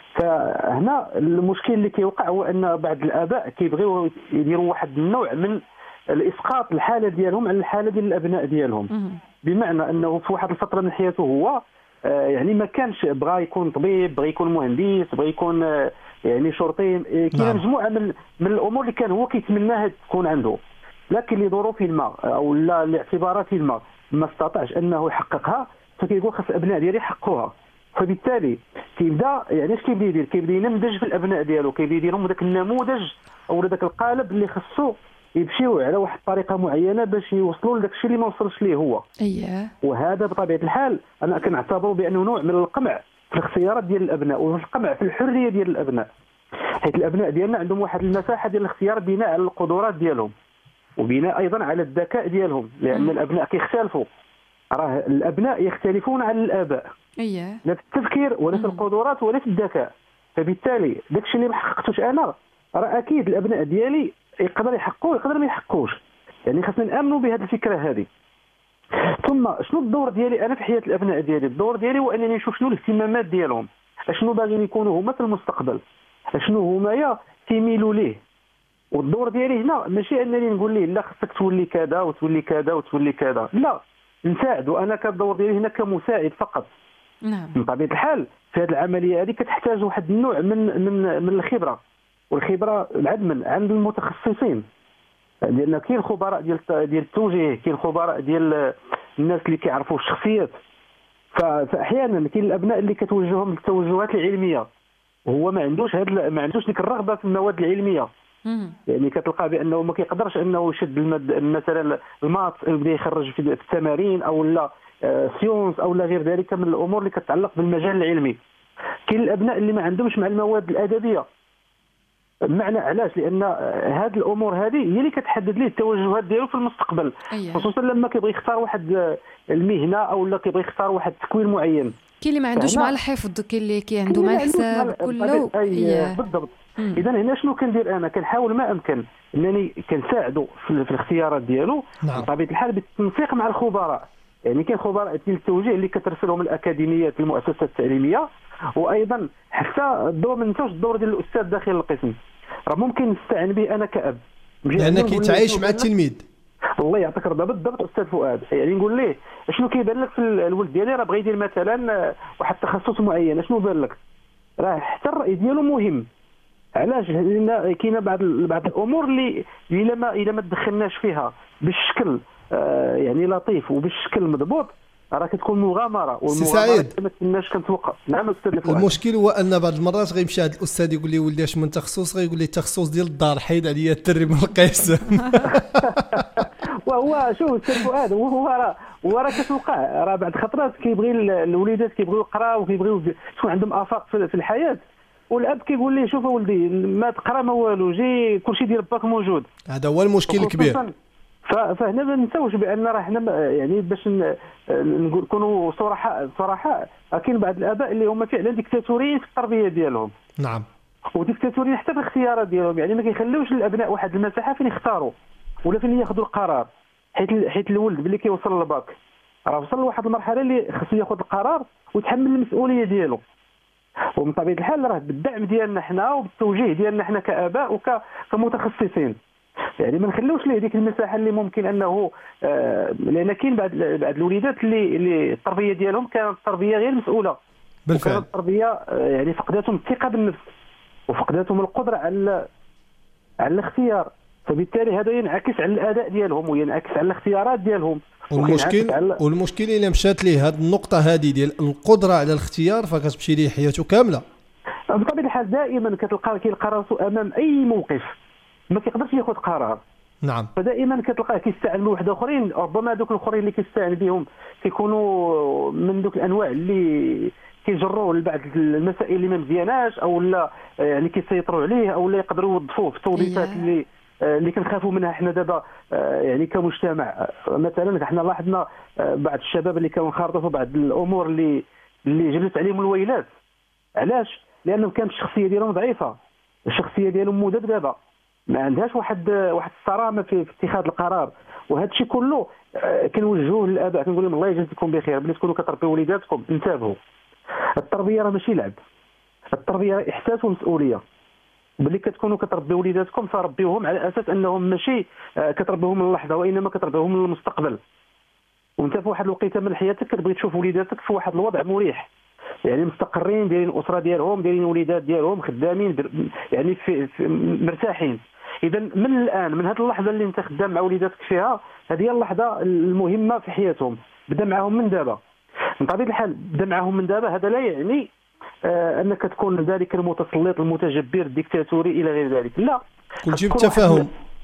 فهنا المشكل اللي كيوقع هو ان بعض الاباء كيبغيو يديروا واحد النوع من الاسقاط الحاله ديالهم على الحاله ديال الابناء ديالهم. بمعنى انه في واحد الفتره من حياته هو يعني ما كانش بغى يكون طبيب، بغى يكون مهندس، بغى يكون يعني شرطي. كاين مجموعه من الامور اللي كان هو كيتمناها تكون عنده، لكن لظروف ما او لا لاعتبارات ما استطاعش انه يحققها، فكيقول خاص الابناء ديالي يحققوها. فبالتالي كيبدا يعني اش كيبدا يدير؟ كيبدا ينمذج في الابناء ديالو، كيبدا يديرهم ذاك النموذج او ذاك القالب اللي خصو يمشيو على واحد الطريقه معينه باش يوصلوا لذاك الشيء اللي ما وصلش ليه هو. وهذا بطبيعه الحال انا كنعتبره بانه نوع من القمع في الاختيارات ديال الابناء، والقمع في الحريه ديال الابناء، حيث الابناء ديالنا عندهم واحد المساحه ديال الاختيار بناء على القدرات ديالهم، وبناء ايضا على الذكاء ديالهم، لان الابناء كيختلفوا. راه الابناء يختلفون عن الاباء، لا في التفكير ولا في القدرات ولا في الذكاء. فبالتالي داكشي اللي ما حققتوش انا، راه اكيد الابناء ديالي يقدر يحققوا يقدر ما يحققوش. يعني خاصنا نامنوا بهذه الفكره هذه. ثم شنو الدور ديالي انا في حياه الابناء ديالي؟ الدور ديالي هو انني نشوف شنو الاهتمامات ديالهم، شنو باغيين يكونوا هما في المستقبل، شنو هما تيميلوا ليه. والدور ديالي هنا ماشي انني نقول ليه لا خصك تولي كذا وتولي كذا وتولي كذا، لا، نساعد. وانا كالدور ديالي هنا كمساعد فقط. نعم. من طبيعه الحال في هذه العمليه هذه كتحتاج واحد النوع من الخبره، والخبره عند المتخصصين، لان كاين خبراء ديال التوجيه، كاين خبراء ديال الناس اللي كيعرفوا الشخصيات. فاحيانا كاين الابناء اللي كتوجههم للتوجهات العلميه وهو ما عندوش ديك الرغبه في المواد العلميه. يعني كتلقى بانه ما كيقدرش انه يشد مثلا المات يبدا يخرج في التمارين او لا سيونس او لا غير ذلك من الامور اللي كتتعلق بالمجال العلمي. كاين الابناء اللي ما عندهمش مع المواد الادبيه. بمعنى علاش؟ لان هذه الامور هذه هي اللي كتحدد ليه التوجهات ديالو في المستقبل. خصوصا لما كيبغي يختار واحد المهنه او لا كيبغي يختار واحد التكوين معين. كاين اللي ما عندوش مع الحفظ، كاين اللي عنده مع الحساب كله. بالضبط. اذا هنا شنو كندير انا؟ كنحاول ما امكن انني كنساعدو في الاختيارات ديالو. نعم. بطبيعه الحال بالتنسيق مع الخبراء. يعني كاين خبراء ديال التوجيه اللي كترسلهم الأكاديميات المؤسسات التعليميه، وايضا حتى الدور ما ننساوش الدور ديال الاستاذ داخل القسم، راه ممكن نستعين به انا كأب لأنه كيتعايش مع التلميذ. الله يعطيك الرضا. بالضبط استاذ فؤاد. يعني نقول ليه شنو كيبان لك في الولد ديالي راه بغى يدير مثلا واحد التخصص معين، شنو بان لك؟ راه حتى الراي ديالو مهم. علاش؟ لان كاينه بعض الامور اللي الا ما تدخلناش فيها بالشكل يعني لطيف وبالشكل مضبوط راه كتكون مغامره، والمغامره ما كناش كنتوقع. نعم استاذ فؤاد. المشكل هو ان بعض المرات غيمشي هذا الاستاذ يقول لي ولدي اش من تخصص، غيقول لي التخصص ديال الدار، حيد عليا الدري من القسم. وهو شوف استاذ فؤاد، وهو راه كتوقع. راه بعض الخطرات كيبغي الوليدات كيبغيو يقراو وكيبغيو تكون عندهم افاق في الحياه، والاب كيقول لي شوف ولدي ما تقرا ما والو، جي كلشي ديال باك موجود. هذا هو المشكل الكبير. فهنا ما نساوش بان راه حنا يعني باش نكونوا صراحه كاين بعض الاباء اللي هما فعلا ديكتاتوريين في التربيه ديالهم. نعم. وديكتاتوريين حتى في الاختيارات ديالهم. يعني ما كيخليوش للابناء واحد المساحه فين يختاروا ولا فين ياخذوا القرار. حيت الولد ملي كيوصل للباك راه وصل لواحد المرحله اللي خصو ياخذ القرار ويتحمل المسؤوليه ديالو. ومن طبيعه الحال راه بالدعم ديالنا حنا وبالتوجيه ديالنا حنا كاباء وكمتخصصين، يعني ما نخلوش ليه ديك المساحه اللي ممكن انه لان كاين بعض الوليدات اللي التربيه ديالهم كانت تربيه غير مسؤوله بالفعل. وكانت التربيه يعني فقدتهم الثقه بالنفس وفقدتهم القدره على الاختيار، فبالتالي هذا ينعكس على الاداء ديالهم وينعكس على الاختيارات ديالهم. والمشكل إلا مشات ليه هذه النقطه هذه ديال القدره على الاختيار فكتمشي ليه حياته كامله. بطبيعه الحال دائما كيلقى راسو امام اي موقف ما كيقدرش ياخذ قرار. نعم. فدائما كتلقاه كيستعن بواحد اخرين، ربما دوك الاخرين اللي كيستعن بهم كيكونوا من دوك الانواع اللي كيجروه لبعض المسائل اللي ما مزياناش او لا يعني كيسيطروا عليه او لا يقدروا يوظفوه في التوظيفات اللي كنخافوا منها حنا دابا يعني كمجتمع. مثلا حنا لاحظنا بعض الشباب اللي كانوا انخرطوا في بعض الامور اللي جبدت عليهم الويلات. علاش؟ لانهم كانت الشخصيه ديالهم ضعيفه، الشخصيه ديالهم مذبذبه، ما عندهاش واحد الصرامه في اتخاذ القرار. وهذا الشيء كله كنوجهوه للاباء، كنقول لهم الله يجازيكم بخير ملي تكونوا كتربيو وليداتكم انتبهوا. التربيه راه ماشي لعب، التربيه احساس ومسؤوليه. ملي كتكونوا كتربيو وليداتكم فربيوهم على اساس انهم ماشي كتربيوهم اللحظه وانما كتربيوهم للمستقبل. وانت في واحد الوقيته من حياتك كتبغي تشوف وليداتك في واحد الوضع مريح، يعني مستقرين، دايرين الاسره ديالهم، دايرين وليدات ديالهم، خدامين، يعني في مرتاحين. اذا من الان من هذه اللحظه اللي انت خدام مع وليداتك فيها، هذه هي اللحظه المهمه في حياتهم. بدا معهم من دابا. من طبيعه الحال بدا معهم من دابا، هذا لا يعني انك تكون ذلك المتسلط المتجبر الديكتاتوري الى غير ذلك، لا. كلشي بالتفاهم،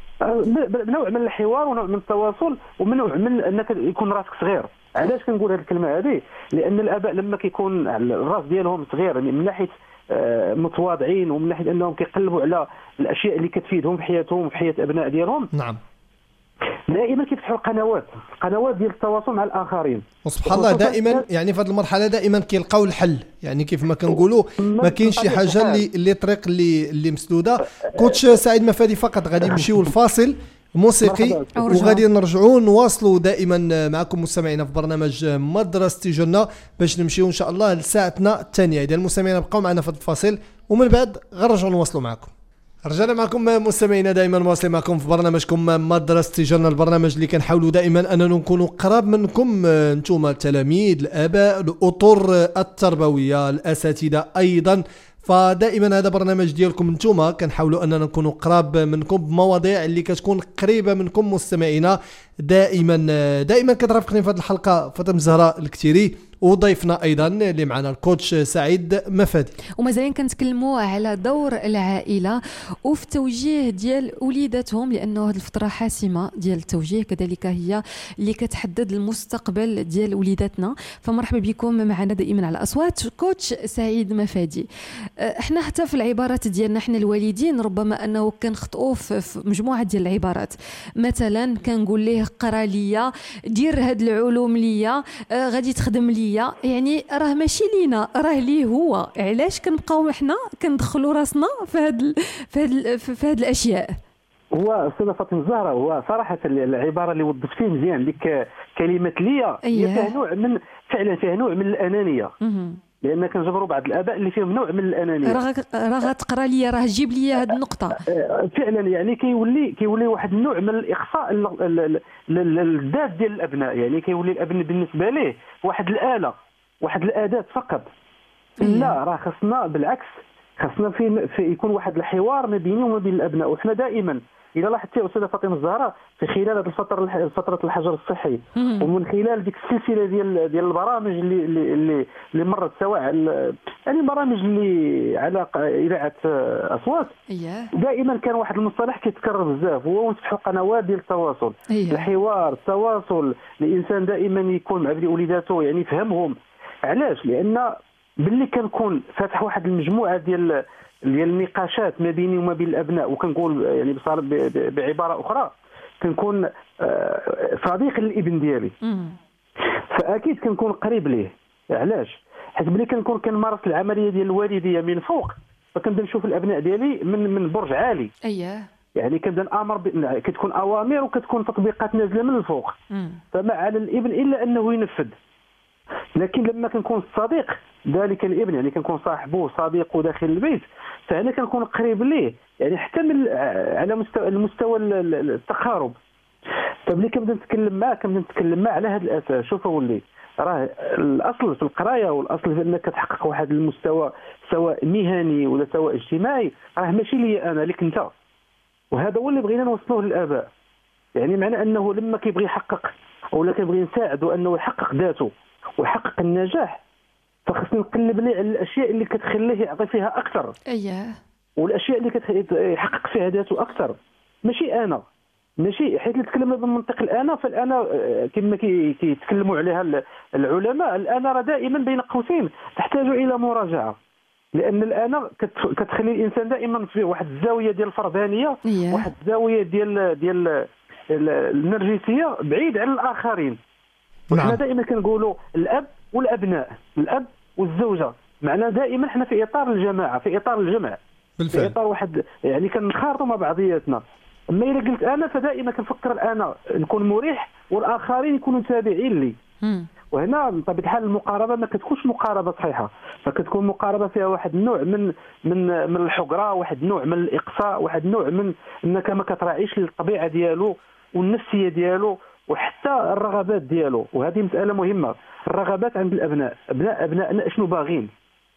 بنوع من الحوار ونوع من التواصل ومنوع من انك يكون راسك صغير. علاش كنقول هذه الكلمه هذه؟ لان الاباء لما كيكون الراس ديالهم صغير من ناحيه متواضعين ومن ناحيه انهم كيقلبوا على الاشياء اللي كتفيدهم في حياتهم وفي حياه ابناء ديالهم. نعم. دائما كيفتحوا القنوات ديال التواصل مع الاخرين. وسبحان الله دائما يعني في هذه المرحله دائما كيلقاو الحل، يعني كيف ما كنقولوا ما كاينش شي حاجه اللي طريق اللي مسدوده. كوتش سعيد مفادي فقط غادي نمشيو الفاصل موسيقي وغادي نرجعوا نواصلوا دائما معكم مستمعينا في برنامج مدرسة جنة باش نمشيو ان شاء الله لساعتنا الثانيه. اذا المستمعين بقاو معنا في الفاصل ومن بعد غنرجعوا نواصلوا معكم. رجعنا معكم مستمعينا دائما مواصلين معكم في برنامجكم مدرسة جنة، البرنامج اللي كنحاولوا دائما اننا نكونوا قراب منكم انتم التلاميذ، الاباء، الاطر التربويه، الاساتذه ايضا. فدائما هذا برنامج ديالكم انتم، كنحاولوا اننا نكونوا قراب منكم بمواضيع اللي كتكون قريبه منكم مستمعينا. دائما كترافقني في هذه الحلقه فاطمه الزهراء الكتيري وضيفنا ايضا اللي معنا الكوتش سعيد مفادي. ومازالين كنتكلموا على دور العائله وفي التوجيه ديال وليداتهم، لانه هذه الفتره حاسمه ديال التوجيه، كذلك هي اللي كتحدد المستقبل ديال وليداتنا. فمرحبا بكم معنا دائما على اصوات كوتش سعيد مفادي. احنا حتى في العبارات ديالنا احنا الوالدين ربما انه كنخطئوا في مجموعه ديال العبارات. مثلا كنقول ليه قرا ليا، دير هاد العلوم ليا، غادي تخدم ليا، يعني راه ماشي لينا، راه ليه هو. علاش كنبقاو حنا كندخلوا راسنا في هاد الاشياء؟ هو استاذه فاطمه الزهراء، هو صراحه العباره اللي وظفتيه مزيان ديك كلمه ليا هي فيها نوع من فعلا فيها نوع من الانانيه. لان كنجبروا بعض الاباء اللي فيهم نوع من الانانيه، راه غتقرا ليا، راه جيب ليا هذه النقطه. فعلا يعني كيولي واحد النوع من الاقصاء للذات ديال الابناء. يعني كيولي الابن بالنسبه ليه واحد الاله، واحد الاداه فقط. لا، راه خصنا بالعكس، خصنا في يكون واحد الحوار ما بيني وما بين الابناء. وحنا دائما اذا لاحظتي استاذه فاطمه الزهراء في خلال هذه فتره الحجر الصحي ومن خلال ديك السلسله ديال البرامج اللي مرت، سواء يعني البرامج اللي على اذاعه اصوات، دائما كان واحد المصطلح كيتكرر بزاف، هو نفتحوا قنوات ديال التواصل. الحوار، التواصل، الانسان دائما يكون مع وليداته، يعني يفهمهم. علاش؟ لان باللي كنكون فاتح واحد المجموعه ديال النقاشات ما بيني وما بين الابناء، وكنقول يعني بعباره اخرى كنكون صديق للابن ديالي، فاكيد كنكون قريب ليه. علاش؟ حيت ملي كنكون كنمارس العمليه ديال الوالديه من فوق، فكنبدا نشوف الابناء ديالي من برج عالي. يعني كنبدا نامر كتكون اوامر وكتكون تطبيقات نازله من الفوق، فما على الابن الا انه ينفذ. لكن لما كنكون صديق ذلك الابن، يعني كنكون صاحبه صديقه داخل البيت، فانا كنكون قريب ليه، يعني حتى من على المستوى التقارب. فملي كنبدا نتكلم معاه على هذا الاساس. شوف ولي، راه الاصل في القرايه والاصل في انك تحقق واحد المستوى سواء مهني ولا سواء اجتماعي، راه ماشي لي انا، لك انت. وهذا هو اللي بغينا نوصلوه للاباء. يعني معنى انه لما كيبغي يحقق ولا كيبغي نساعده انه يحقق ذاته ويحقق النجاح، فخصنا نقلب ليه على الاشياء اللي كتخليه يعطي فيها اكثر. والاشياء اللي يحقق فيها ذاته اكثر، ماشي انا، ماشي حيت نتكلم بالمنطق الانا. فالانا كما كيتكلموا عليها العلماء، الانا راه دائما بين قوسين تحتاج الى مراجعه، لان الانا كتخلي الانسان دائما في واحد الزاويه ديال الفردانيه، واحد الزاويه ديال النرجسيه بعيد عن الاخرين. وحنا دائما كنقولوا الاب والابناء، الاب والزوجه، معنا دائما احنا في اطار الجماعه، في اطار الجمع، بالفعل. في اطار واحد يعني كنخارطوا مع بعضياتنا. اما الا قلت انا فدائما كنفكر انا نكون مريح والاخرين يكونوا تابعين لي. وهنا بطبيعه الحال المقاربه ما كتكونش مقاربه صحيحه، فكتكون مقاربه فيها واحد النوع من الحقره، واحد النوع من الاقصاء، واحد النوع من انك ما كتراعيش الطبيعه ديالو والنفسيه ديالو وحتى الرغبات ديالو. وهذه مساله مهمه، الرغبات عند الابناء. ابنائنا شنو باغين؟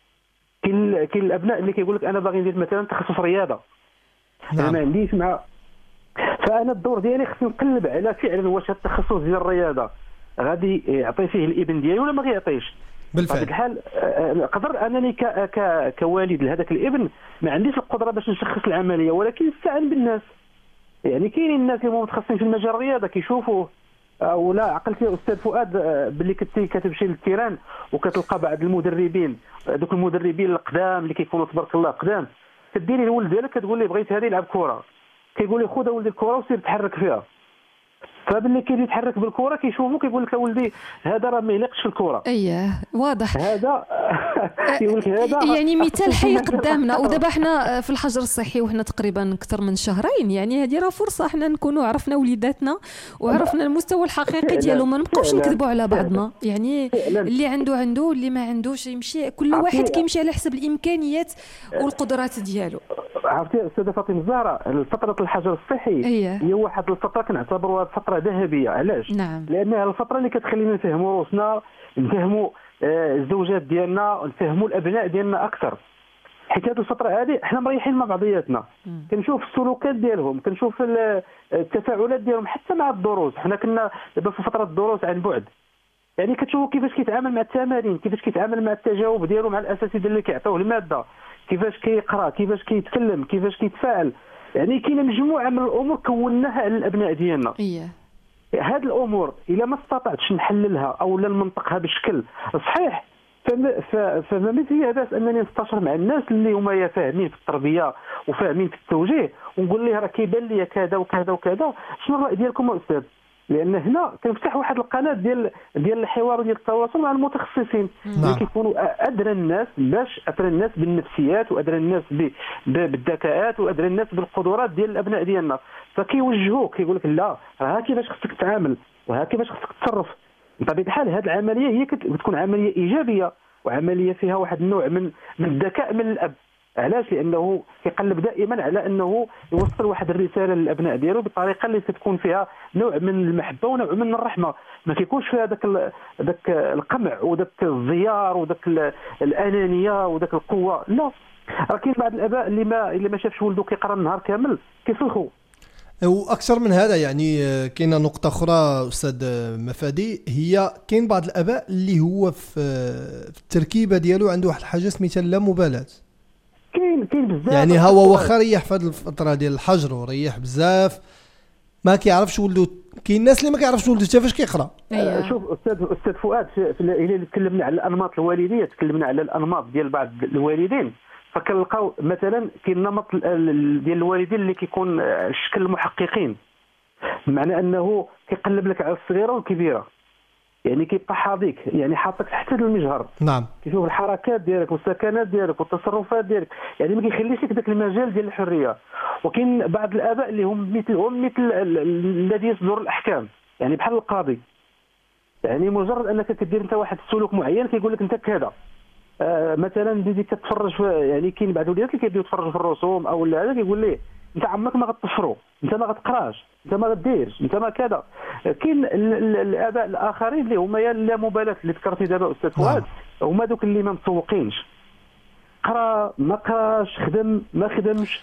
كاين الابناء اللي كيقول لك انا باغي ندير مثلا تخصص رياضه، انا ما عنديش مع، فانا الدور ديالي خصني نقلب على فعلا واش هذا التخصص ديال الرياضه غادي يعطي فيه الابن ديالي ولا ما غيعطيش. بالفعل الحال نقدر انني كوالد لهذاك الابن ما عنديش القدره باش نشخص العمليه، ولكن نستعين بالناس. يعني كاينين الناس اللي متخصصين في المجال الرياضه كيشوفوه. ولا عقلتي يا استاذ فؤاد باللي كنتي كتمشي للتيران وكتلقى بعض المدربين، دوك المدربين القدام اللي كيكونوا تبارك الله قدام، كديري الولد ديالك كتقول ليه بغيت هذه يلعب كره، كيقول لي خذ ولدي الكره وسير تحرك فيها. فملي كيتحرك بالكره كيشوفو كيقول لك ولدي هذا راه ما يليقش في الكره. اييه واضح. هذا يقول لك هذا يعني مثال حي قدامنا. ودابا حنا في الحجر الصحي وحنا تقريبا اكثر من شهرين، يعني هذه راه فرصه حنا نكونوا عرفنا وليداتنا وعرفنا المستوى الحقيقي ديالهم، ما نبقاوش نكذبوا على بعضنا. يعني اللي عنده واللي ما عندوش يمشي، كل واحد كيمشي على حسب الامكانيات والقدرات ديالو. عرفتي استاذه فاطمه الزهراء، فتره الحجر الصحي هي واحد الفتره كنعتبروها فتره ذهبيه. علاش؟ نعم. لانها الفتره اللي كتخلينا نفهموا روسنا، نفهموا الزوجات ديالنا، نفهموا الابناء ديالنا اكثر. حيت هذه الفتره هذه حنا مريحين مع بعضياتنا، كنشوف السلوكات ديالهم، كنشوف التفاعلات ديالهم حتى مع الدروس. حنا كنا دابا في فتره الدروس عن بعد، يعني كتشوفوا كيفاش كيتعامل مع التمارين، كيفاش كيتعامل مع التجاوب ديالو مع الاساتذه اللي كيعطيوه الماده، كيفاش كيقرا، كيفاش كيتكلم، كيفاش كيتفاعل. يعني كاينه مجموعه من الامور كوناها على الابناء ديالنا. هاد الامور الا ما استطعتش نحللها او لا نمنطقها بشكل صحيح، فما مثلي باس انني نستشر مع الناس اللي هما فاهمين في التربيه وفاهمين في التوجيه، ونقول ليه راه كيبان لي كذا وكذا وكذا، شنو الراي ديالكم يا استاذ؟ لان هنا كنفتح واحد القناه ديال الحوار وديال التواصل مع المتخصصين اللي كيكونوا ادرى الناس بالنفسيات، وادرى الناس بالذكاءات، وادرى الناس بالقدرات ديال الابناء ديالنا. فكيوجهوك كيقول لك لا راه كيفاش خصك تتعامل وها كيفاش خصك تتصرف. بطبيعه الحال هذه العمليه هي كتكون عمليه ايجابيه، وعمليه فيها واحد النوع من الذكاء من الاب. علاش؟ لانه كيقلب دائما على انه يوصل واحد الرساله للابناء ديالو بطريقه اللي تكون فيها نوع من المحبه ونوع من الرحمه، ما كيكونش فيها داك القمع وداك الزيار وداك الانانيه وداك القوه. لا، راه كاين بعض الاباء اللي ما شافش ولده كيقرا النهار كامل كيسلخوا. واكثر من هذا يعني كاينه نقطه اخرى استاذ مفادي، هي كاين بعض الاباء اللي هو في التركيبه ديالو عنده واحد الحاجه سميتها لا مبالاه. كاين بزاف، يعني هو واخا ريح في هذه الفتره ديال الحجر وريح بزاف ما كيعرفش ولده. كاين الناس اللي ما كيعرفش ولده حتى فاش كيقرا. شوف استاذ فؤاد، الا تكلمنا على الانماط الوالديه، تكلمنا على الانماط ديال بعض الوالدين، فكنلقاو مثلا كاين نمط ديال الوالدين اللي كيكون شكل المحققين، بمعنى انه كيقلب لك على الصغيره والكبيره، يعني كيبقى حاضيك، يعني حاطك تحت المجهر. نعم. كيشوف الحركات ديالك والسكنات ديالك والتصرفات ديالك، يعني ما كيخليش لك ذاك المجال ديال الحريه. وكاين بعض الاباء اللي هم مثل الذي يصدر الاحكام، يعني بحال القاضي، يعني مجرد انك كدير انت واحد السلوك معين كيقول لك انت كذا. مثلا بديتي كتفرج يعني كاين بعض الوليدات اللي كيبداو يتفرجوا في الرسوم او هذا، كيقول ليه انت عمرك ما غتطفروا، انت ما غتقراش، انت ما غديرش، انت ما كذا. كاين الاباء الاخرين اللي هما لا مبالاه اللي ذكرتي دابا استاذ فؤاد، هما دوك اللي ما متسوقينش، قرا ما قراش، خدم ما خدمش.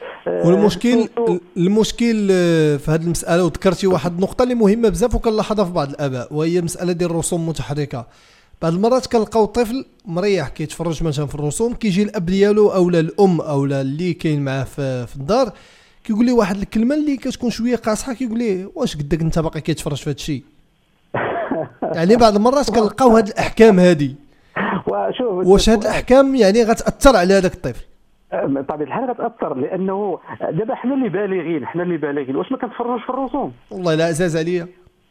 المشكل في هذه المساله، وذكرتي واحد النقطه اللي مهمه بزاف وكنلاحظها في بعض الاباء، وهي المساله ديال الرسوم المتحركه. بعض المرات كنلقاو طفل مريح كيتفرج مثلا في الرسوم، كيجي الاب ديالو اولا الام اولا اللي كاين معاه في الدار كيقول لي واحد الكلمه اللي كتكون شويه قاصحه، كيقول لي واش قدك انت باقي كيتفرج في هذا الشيء؟ يعني بعض المرات كنلقاو هاد الاحكام هذه، واش هاد الاحكام يعني غتاثر على هذاك الطفل؟ بطبيعه الحال غتاثر، لانه دابا حنا اللي بالغين واش ما كنتفرجوش في الرسوم؟ والله لا عزاز عليا.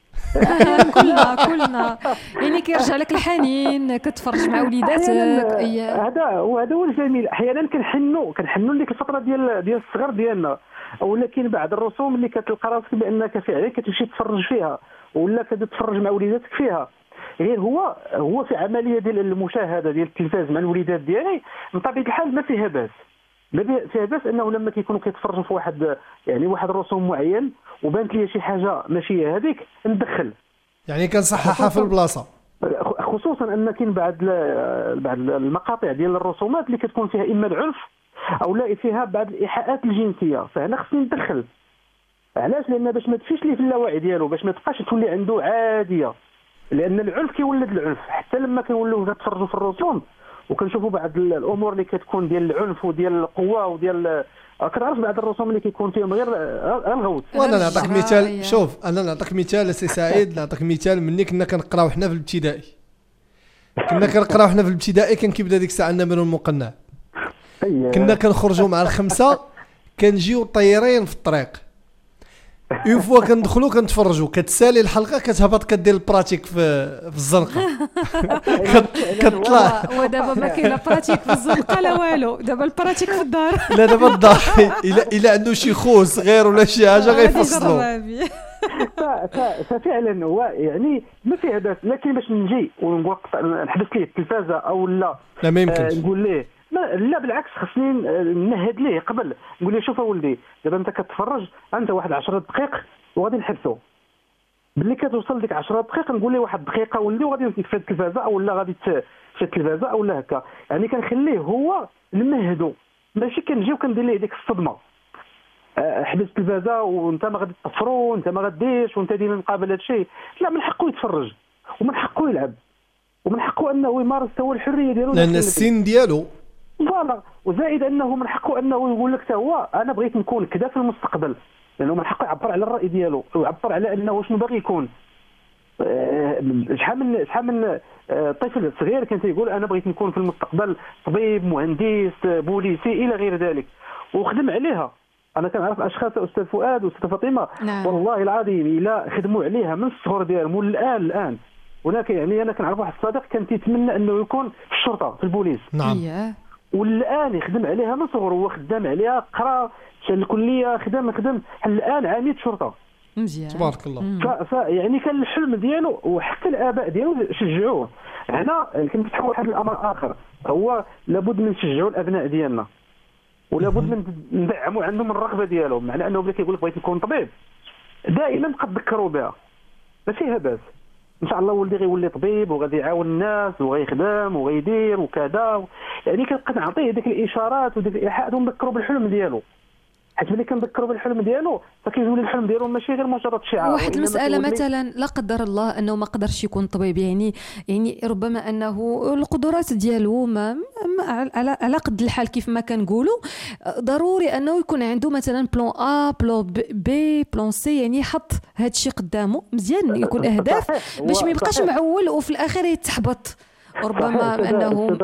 كلنا يعني كيرجع لك الحنين، كتفرج مع وليداتك. هذا هو الجميل. احيانا كنحنوا لك الفتره ديال الصغر ديالنا، ولكن بعد الرسوم اللي كتلقى راسك بانك فعلا كتمشي تفرج فيها ولا كتتفرج مع وليداتك فيها. غير هو في عمليه ديال المشاهده ديال التلفاز مع الوليدات ديالي بطبيعه الحال ما فيها باس. انه لما كيكونوا كيتفرجوا في واحد الرسوم معين وبانت لي شي حاجه ماشي هذيك ندخل، يعني كنصححها في البلاصه. خصوصا ان كاين بعض المقاطع ديال الرسومات اللي كتكون فيها اما العنف او لا فيها بعض الايحاءات الجنسيه، فهنا خصني ندخل. علاش؟ لان باش ما تمشيش ليه في اللاوعي ديالو، باش ما تبقاش تولي عنده عاديه، لان العنف كيولد العنف. حتى لما كنوليو نتفرجوا في الرسوم وكنشوفوا بعض الامور اللي كتكون ديال العنف وديال القوه وديال كنعرف بعض الرسوم اللي كيكون فيهم غير الغوت. وانا نعطيك مثال، شوف انا نعطيك مثال سي سعيد، نعطيك مثال مني. كنا كنقراو حنا في الابتدائي، كان كيبدا ديك الساعه النمر المقنع. كنا كنخرجوا مع الخمسه كنجيو طيرين في الطريق. اون فوا كندخلوا كنتفرجوا كتسالي الحلقه كتهبط كدير البراتيك في الزنقه كتطلع. ودابا ما كاينه براتيك في الزنقه لا والو، دابا البراتيك في الدار. لا دابا الدار الا عنده شي خو صغير ولا شي حاجه غيفصلوا. ففعلا هو يعني ما فيها باس، لكن باش نجي ونقول نحبس ليه التلفازه او لا ما يمكنش نقول ليه لا بالعكس، خصني نمهد ليه قبل، نقول له شوف اولدي دابا انت كتفرج انت واحد 10 دقائق وغادي نحبسوا. باللي كتوصل ديك 10 دقائق نقول له واحد دقيقه ولدي وغادي نمسك التلفازه او لا غادي في التلفازه او لا هكا، يعني كنخليه هو نمهدو، ماشي كنجي وكندير ليه ديك الصدمه حبس التلفازه وانت ما غادي تطفروا وانت ما غاديش وانت ديما مقابل هذا الشيء. لا، من حقه يتفرج ومن حقه يلعب ومن حقه انه يمارس هو الحريه ديالو لان السن ديالو فوالا. وزائد انه من حقه انه يقول لك حتى هو انا بغيت نكون كذا في المستقبل، لانه من حقه يعبر على الراي ديالو ويعبر على انه شنو باغي يكون. شحال من طفل صغير كان تيقول انا بغيت نكون في المستقبل طبيب، مهندس، بوليسي الى غير ذلك، وخدم عليها. انا كنعرف اشخاص استاذ فؤاد واستاذ فاطمه نعم. والله العظيم الا خدموا عليها من الصغر ديالهم الان. هناك يعني انا كنعرف واحد الصديق كان تيتمنى انه يكون في الشرطه في البوليس. نعم. والان يخدم عليها من صغره، هو خدام عليها، قرا مشى للكليه، خدم الان عميد شرطه. مزيان تبارك الله. يعني كان الحلم ديالو وحتى الاباء ديالو شجعوه. هنا كنفتحوا واحد الامر اخر، هو لابد من نشجعوا الابناء ديالنا ولابد من ندعموا عندهم الرغبه ديالهم، مع انه بلا كيقول لك بغيت نكون طبيب دائما كتذكروا بها ما فيها باس. ان شاء الله ولدي غيولي طبيب وغادي يعاون الناس وغيخدم وغيدير وكذا، يعني كنبقى نعطيه ديك الاشارات وديك الايحاءات ونذكروا بالحلم ديالو، حيت ملي كنذكروا بالحلم ديالو فكيولي الحلم ديالو ماشي غير مجرد شعار. واحد المساله مثلا لا قدر الله انه ما قدرش يكون طبيب، يعني ربما انه القدرات ديالو ما على قد الحال كيف ما كنقولوا، ضروري انه يكون عنده مثلا بلان ا بلان بي بلان سي، يعني يحط هذا الشيء قدامه مزيان، يكون اهداف باش ما يبقاش معول وفي الاخر يتحبط. ربما انه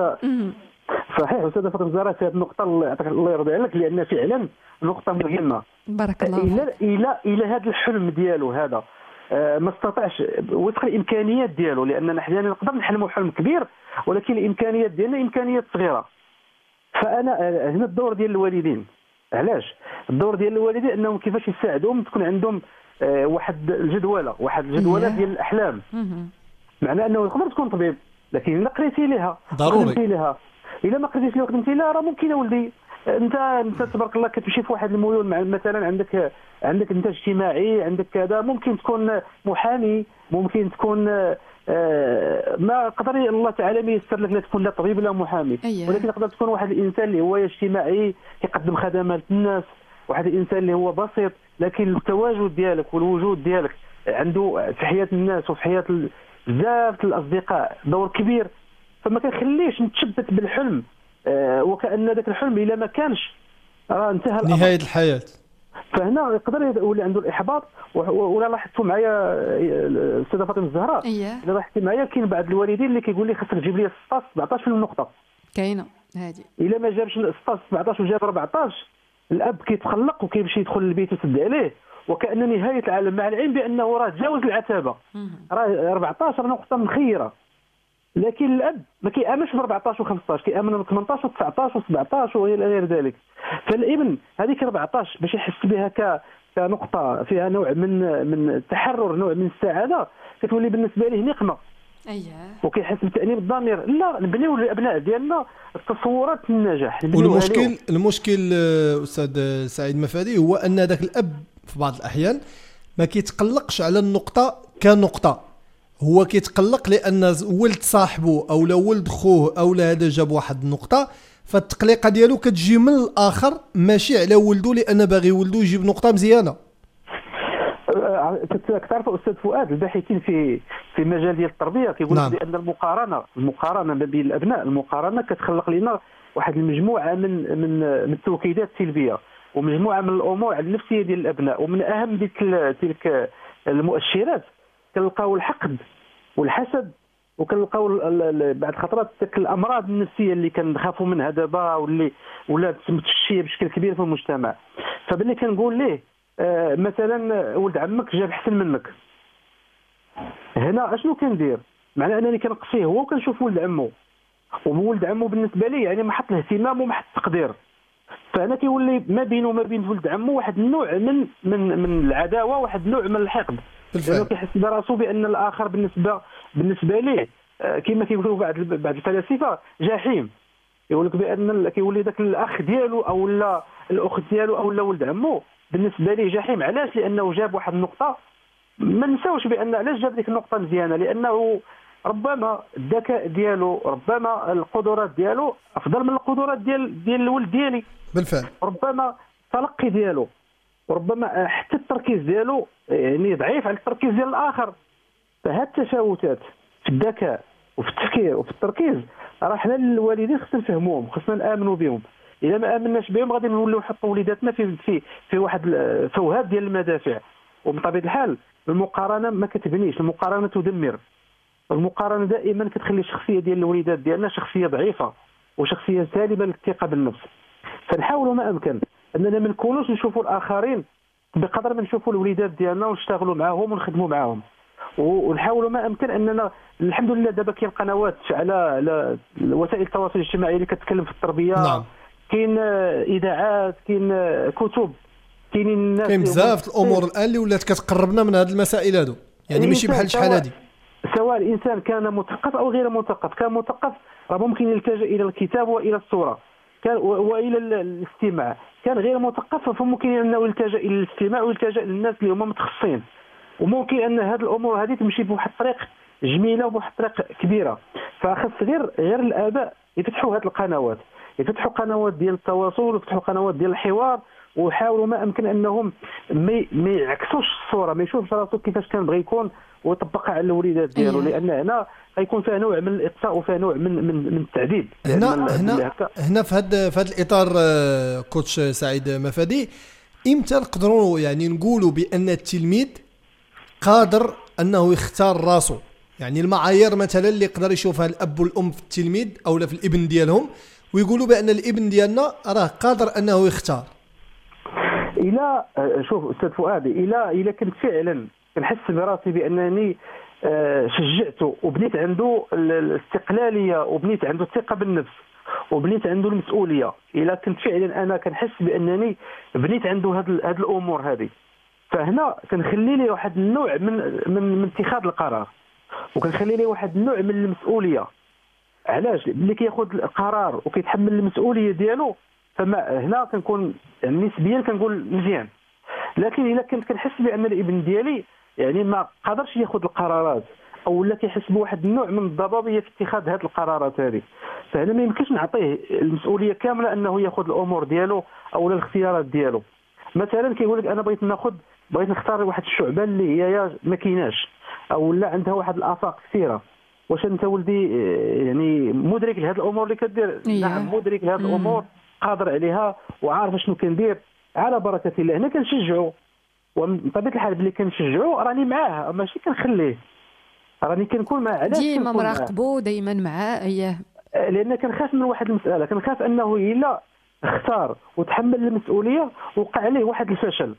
صحيح استاذه فاطمه زهراء في هذه النقطه الله يرضي عليك، لان فعلا نقطه مهمه. بارك الله الى هذا الحلم ديالو هذا ما استطاعش وفق الامكانيات ديالو، لاننا احيانا نقدر نحلموا حلم كبير ولكن الامكانيات ديالنا امكانيات صغيره. فانا هنا الدور ديال الوالدين، علاش الدور ديال الوالدين انهم كيفاش يساعدوهم تكون عندهم واحد الجدوله ديال الاحلام. معنى انه يقدر تكون طبيب لكن الا قريتي لها ضروري لها، الا ما قريتيش لها وخدمتي لها راه ممكن ولدي انت تبارك الله كتمشي في واحد الميول، مثلا عندك انتاج اجتماعي، عندك كذا، ممكن تكون محامي، ممكن تكون ما قدر الله تعالى ما ييسر لك لا تكون لا طبيب لا محامي. ولكن تقدر تكون واحد الانسان اللي هو اجتماعي كيقدم خدمات للناس، واحد الانسان اللي هو بسيط لكن التواجد ديالك والوجود ديالك عنده في حياه الناس وفي حياه بزاف الاصدقاء دور كبير. فما كنخليش نتشبت بالحلم وكأن ذاك الحلم إلا ما كانش راه انتهى الأمر، نهاية الحياة. فهنا يقدر يولي عنده الإحباط. ولا لاحظتوا معايا السيدة فاطمة الزهراء، إذا لاحظتي معايا كاين بعض الوالدين اللي كيقول لي خاصك تجيب لي 16 17 في النقطة، كاينة هذه، إلا ما جابش 16 17 وجاب 14 الأب كيتقلق وكيمشي يدخل للبيت ويسد عليه وكأن نهاية العالم، مع العلم بأنه راه تجاوز العتبة، راه 14 نقطة مخيرة. لكن الاب ما كيامنش ب 14 و15، كيامن ب 18 و19 و17 والى غير ذلك. فالابن هذيك 14 باش يحس بها كنقطه فيها نوع من التحرر، نوع من السعاده، كتولي بالنسبه ليه نقمه. وكيحس بتانيب الضمير. لا، نبنيو للابناء ديالنا التصورات النجاح. المشكل استاذ سعيد مفادي هو ان ذاك الاب في بعض الاحيان ما كيتقلقش على النقطه كنقطه، هو كيتقلق لان ولد صاحبه او لا ولد خوه او لا هذا جاب واحد النقطه، فالتقليقه ديالو كتجي من الاخر ماشي على ولده لان باغي ولده يجيب نقطه مزيانه. كتعرف استاذ فؤاد الباحثين في مجال ديال التربيه كيقول لك بان المقارنه ما بين الابناء، المقارنه كتخلق لنا واحد المجموعه من التوكيدات السلبيه ومجموعه من الامور النفسيه ديال الابناء، ومن اهم تلك المؤشرات كنلقاو الحقد والحسد، وكنلقاو بعض الخطرات تلك الامراض النفسيه اللي كنخافوا منها دابا واللي ولات متفشيه بشكل كبير في المجتمع. فباللي كنقول ليه مثلا ولد عمك جاب احسن منك، هنا اشنو كندير؟ معنى انني كنقصيه هو وكنشوف ولد عمو، وولد عمو بالنسبه لي يعني ما حط الاهتمام وما حط التقدير، فانا كيولي ما بينه وما بين ولد عمو واحد النوع من العداوه، واحد النوع من الحقد، لانه كيحس براسو بان الاخر بالنسبه ليه كما كيقولوا بعض الفلاسفه جحيم. يقول لك بان كيولي ذاك الاخ ديالو او لا الاخت ديالو او لا ولد عمو بالنسبه ليه جحيم. علاش؟ لانه جاب واحد النقطه ما نساوش بان علاش جاب ديك النقطه مزيانه، لانه ربما الذكاء ديالو، ربما القدرات ديالو افضل من القدرات ديال الولد ديالي بالفعل، ربما التلقي ديالو، وربما حتى التركيز ديالو يعني ضعيف على التركيز ديال الاخر. فهاد التفاوتات في الذكاء وفي التفكير وفي التركيز راه حنا الوالدين خصنا نفهموهم، خصنا نامنوا بهم. اذا ما امناش بهم غادي نوليو نحطوا وليداتنا في واحد فوهات ديال المدافع. وبطبيعه الحال المقارنه ما كتبنيش، المقارنه تدمر. المقارنه دائما كتخلي الشخصيه ديال الوليدات ديالنا شخصيه ضعيفه وشخصيه سالبه للثقه بالنفس. فنحاولوا ما امكن اننا ما نكونوش نشوفوا الاخرين بقدر ما نشوفوا الوليدات ديالنا ونشتغلوا معاهم ونخدموا معاهم، ونحاولوا ما امكن اننا الحمد لله دابا كاين قنوات على وسائل التواصل الاجتماعي اللي كتكلم في التربيه. نعم. كاين اذاعات، كاين كتب، كاينين الناس، كاين بزاف الامور الان اللي ولات كتقربنا من هذه المسائل هادو، يعني ماشي بحال شحال هادي. سواء الانسان كان مثقف او غير مثقف، كان مثقف راه ممكن يلتجئ الى الكتاب والى الصوره، كان والى الاستماع. كان غير مثقف فممكن انه يلتجئ الى الاستماع ويلتجئ للناس اللي هما متخصصين، وممكن ان هذه الامور هذه تمشي بواحد الطريق جميله وبواحد الطريق كبيره. فخص غير الاباء يفتحوا هذه القنوات، يفتحوا قنوات ديال التواصل ويفتحوا قنوات ديال الحوار، ويحاولوا ما امكن انهم ما يعكسوش الصوره، ما يشوفش راسو كيفاش كان بغى يكون ويطبقها على الوليدات ديالو. لان هنا غيكون فيها نوع من الاقصاء وفيها نوع من التعذيب. هنا في هذا الاطار كوتش سعيد مفادي، امتى نقدروا يعني نقولوا بان التلميذ قادر انه يختار راسه؟ يعني المعايير مثلا اللي يقدر يشوفها الاب والام في التلميذ او لا في الابن ديالهم ويقولوا بان الابن ديالنا راه قادر انه يختار. الى شوف استاذ فؤاد، الى كنت فعلا كنحس براسي بانني شجعته وبنيت عنده الاستقلاليه وبنيت عنده الثقه بالنفس وبنيت عنده المسؤوليه، الى كنت فعلا انا كنحس بانني بنيت عنده هاد الامور هذه، فهنا كنخلي لي واحد النوع من اتخاذ القرار، وكنخلي لي واحد النوع من المسؤوليه. علاش؟ ملي كياخذ القرار وكيتحمل المسؤوليه ديالو، فما هنا كنكون يعني نسبيا كنقول مزيان. لكن الا كنت كنحس بان الابن ديالي يعني ما قادرش ياخذ القرارات او لا كيحس بواحد النوع من الضبابيه في اتخاذ هذه القرارات هذه، فهنا ما يمكنش نعطيه المسؤوليه كامله انه ياخذ الامور ديالو او الاختيارات ديالو. مثلا كيقول لك انا بغيت نختار واحد الشعبه اللي هي ما كايناش او لا عندها واحد الافاق كثيره. واش انت ولدي يعني مدرك لهذه الامور اللي كدير؟ نعم مدرك لهذه الامور، قادر عليها وعارف شنو كندير. على بركه الله هنا كنشجعوا، وبطبيعه الحال بلي كنشجعوا راني معاه ماشي كنخليه، راني كنكون معاه. علاش؟ ديما مراقبو دائما معاه. اييه، لان كنخاف من واحد المساله، كنخاف انه الا اختار وتحمل المسؤوليه وقع عليه واحد الفشل.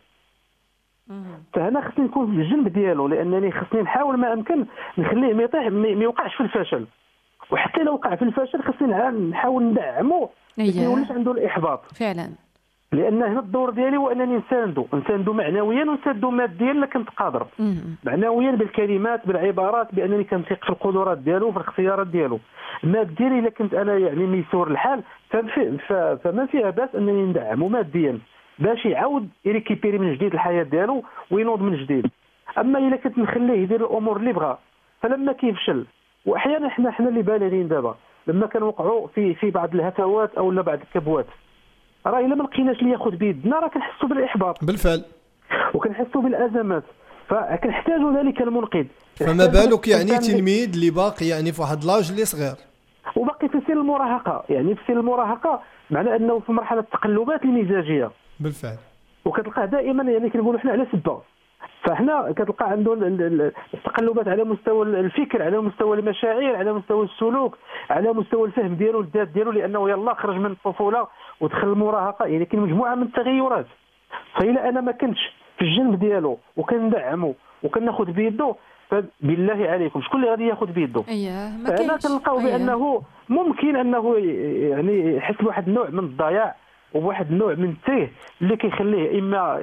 فهنا خصني نكون في الجنب ديالو، لانني خصني نحاول ما امكن نخليه ما يطيح ما يوقعش في الفشل. وحتى لو وقع في الفشل خصني نحاول ندعمه ما يوليش عنده الاحباط فعلا. لان هنا الدور ديالي هو انني نساندو معنويا ونساندو ماديا الا كنت قادر. معنويا بالكلمات بالعبارات بانني كنثق في القدرات ديالو وفي الاختيارات ديالو. ماديا الا كنت انا يعني ميسور الحال فما فيها باس انني ندعمه ماديا باش يعاود يريكيبيري من جديد الحياه ديالو وينوض من جديد. اما الا كنت نخليه يدير الامور اللي بغا فلما كيفشل، واحيانا حنا اللي بالغين دابا لما كنوقعوا في بعض الهفوات او بعض الكبوات، راه الا ما لقيناش اللي ياخذ بيدنا راه كنحسوا بالاحباط بالفعل وكنحسوا بالازمات، فكنحتاجوا ذلك المنقذ. فما بالك يعني تلميذ اللي باقي يعني في واحد لاج اللي صغير وباقي في سن المراهقه، يعني في سن المراهقه معنى انه في مرحله التقلبات المزاجيه بالفعل، وكتلقاه دائما يعني كنقولوا حنا على سبه. فهنا كتلقى عنده التقلبات على مستوى الفكر، على مستوى المشاعر، على مستوى السلوك، على مستوى الفهم ديالو الذات ديالو، لانه يلا خرج من الطفوله ودخل المراهقه، يعني كاين مجموعه من التغيرات. فإلا انا ما كنتش في الجنب ديالو وكندعمو وكناخذ بيدو، فبالله عليكم شكون اللي غادي ياخذ بيدو؟ ما فانا كاينش. كنلقاو بانه ممكن انه يعني يحس بواحد النوع من الضياع وبواحد النوع من التيه اللي كيخليه اما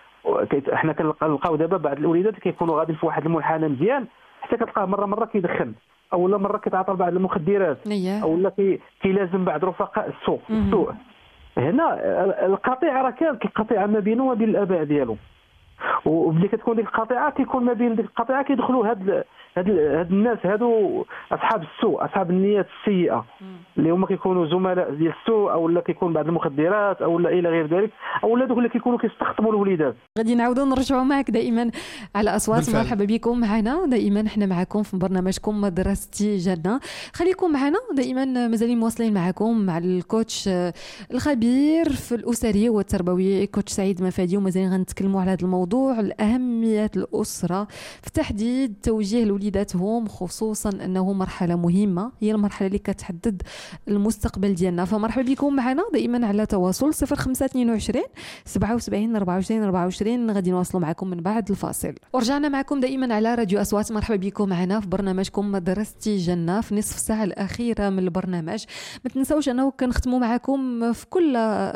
احنا كنلقاو دابا بعض الوليدات اللي كيكونوا غادي في واحد المنحنى مزيان حتى كتلقاه مره كيدخن او لا مره كيتعاطى بعض المخدرات او لا كيلازم بعض رفقاء السوء. هنا القطيعه راه كانت القطيعه ما بينه وما بين الاباء ديالو، وملي كتكون ديك القطيعه كيكون ما بين ديك القطيعه كيدخلوا هاد الناس هادو اصحاب السوء، اصحاب النيات السيئه اللي هما كيكونوا زملاء ديال السوء او لا كيكون بعض المخدرات او لا الى غير ذلك، او لا دوك اللي كيكونوا كيستقطبوا الوليدات. غادي نعاودوا نرجعوا معك دائما على اصوات بالفعل. مرحبا بكم معنا دائما، احنا معكم في برنامجكم مدرستي جنة. خليكم معنا دائما، مازالين مواصلين معكم مع الكوتش الخبير في الاسري والتربوي كوتش سعيد مفادي، ومازالين غنتكلموا على هذا الموضوع، الاهميه الاسره في تحديد توجيه لوليداتهم، خصوصا انه مرحله مهمه، هي المرحله اللي كتحدد المستقبل ديالنا. فمرحبا بكم معنا دائما على تواصل 0522 77 24 24. غادي نواصلوا معكم من بعد الفاصل، ورجعنا معكم دائما على راديو اصوات. مرحبا بكم معنا في برنامجكم مدرستي جنة في نصف الساعه الاخيره من البرنامج. ما تنساوش انه كنختموا معكم في كل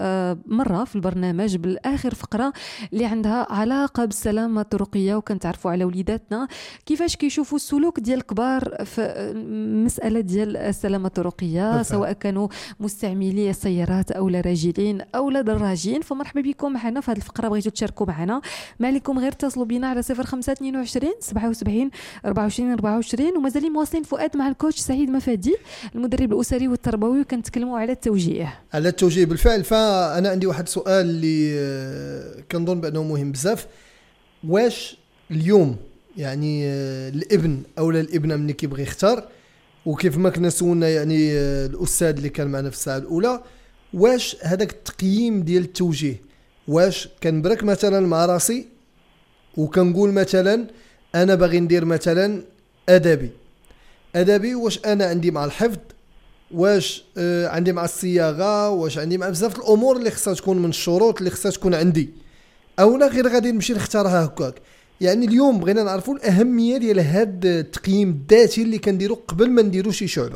مره في البرنامج بالاخر فقره اللي عندها علاقه بالسلامه الطرقيه، وكنتعرفوا على وليداتنا كيفاش كيشوفوا السلوك ديال الكبار في مساله ديال السلامه الطرقيه، سواء كانوا مستعملي السيارات او لا راجلين او لا دراجين. فمرحبا بكم معنا في هذه الفقره، بغيتوا تشاركوا معنا، ما عليكم غير اتصلوا بنا على 0522 77 24 24. ومازالين مواصلين فؤاد مع الكوتش سعيد مفادي المدرب الاسري والتربوي، وكنتكلموا على التوجيه بالفعل. فانا عندي واحد السؤال اللي كنظن بانه مهم بزاف. واش اليوم يعني الابن او الابنه ملي كيبغي يختار، وكيف ما كنا سولنا يعني الاستاذ اللي كان معنا في الساعه الاولى، واش هذاك التقييم ديال التوجيه، واش كنبرك مثلا مع راسي وكنقول مثلا انا باغي ندير مثلا ادبي، واش انا عندي مع الحفظ، واش عندي مع الصياغه، واش عندي مع بزاف الامور اللي خصها تكون من الشروط اللي خصها تكون عندي، او لا غير غادي نمشي نختارها هكاك. يعني اليوم بغينا نعرفوا الاهميه ديال هذا التقييم الذاتي اللي كنديرو قبل ما نديرو شي شعبه.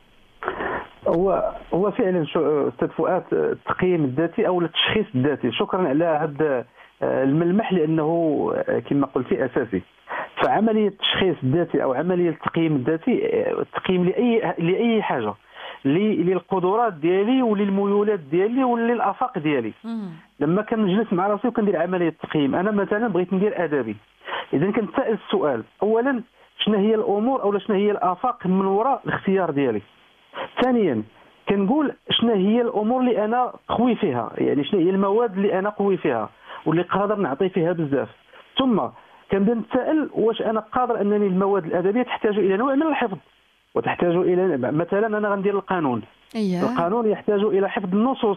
هو فعلا استاذ فؤاد التقييم الذاتي او التشخيص الذاتي، شكرا على هذا الملمح لانه كما قلتي اساسي. فعمليه التشخيص الذاتي او عمليه التقييم الذاتي، التقييم لاي حاجه، للقدرات ديالي وللميولات ديالي وللافاق ديالي. لما كنجلس مع راسي وكندير عمليه تقييم، انا مثلا بغيت ندير ادبي، اذا كنتسائل السؤال اولا شنو هي الامور او شنو هي الافاق من وراء الاختيار ديالي. ثانيا كنقول شنو هي الامور اللي انا قوي فيها، يعني شنو هي المواد اللي انا قوي فيها واللي قادر نعطي فيها بزاف. ثم كنبدا نتسائل واش انا قادر انني المواد الادبيه تحتاج الى نوع من الحفظ، وتحتاج الى مثلا انا غندير القانون. القانون يحتاج الى حفظ النصوص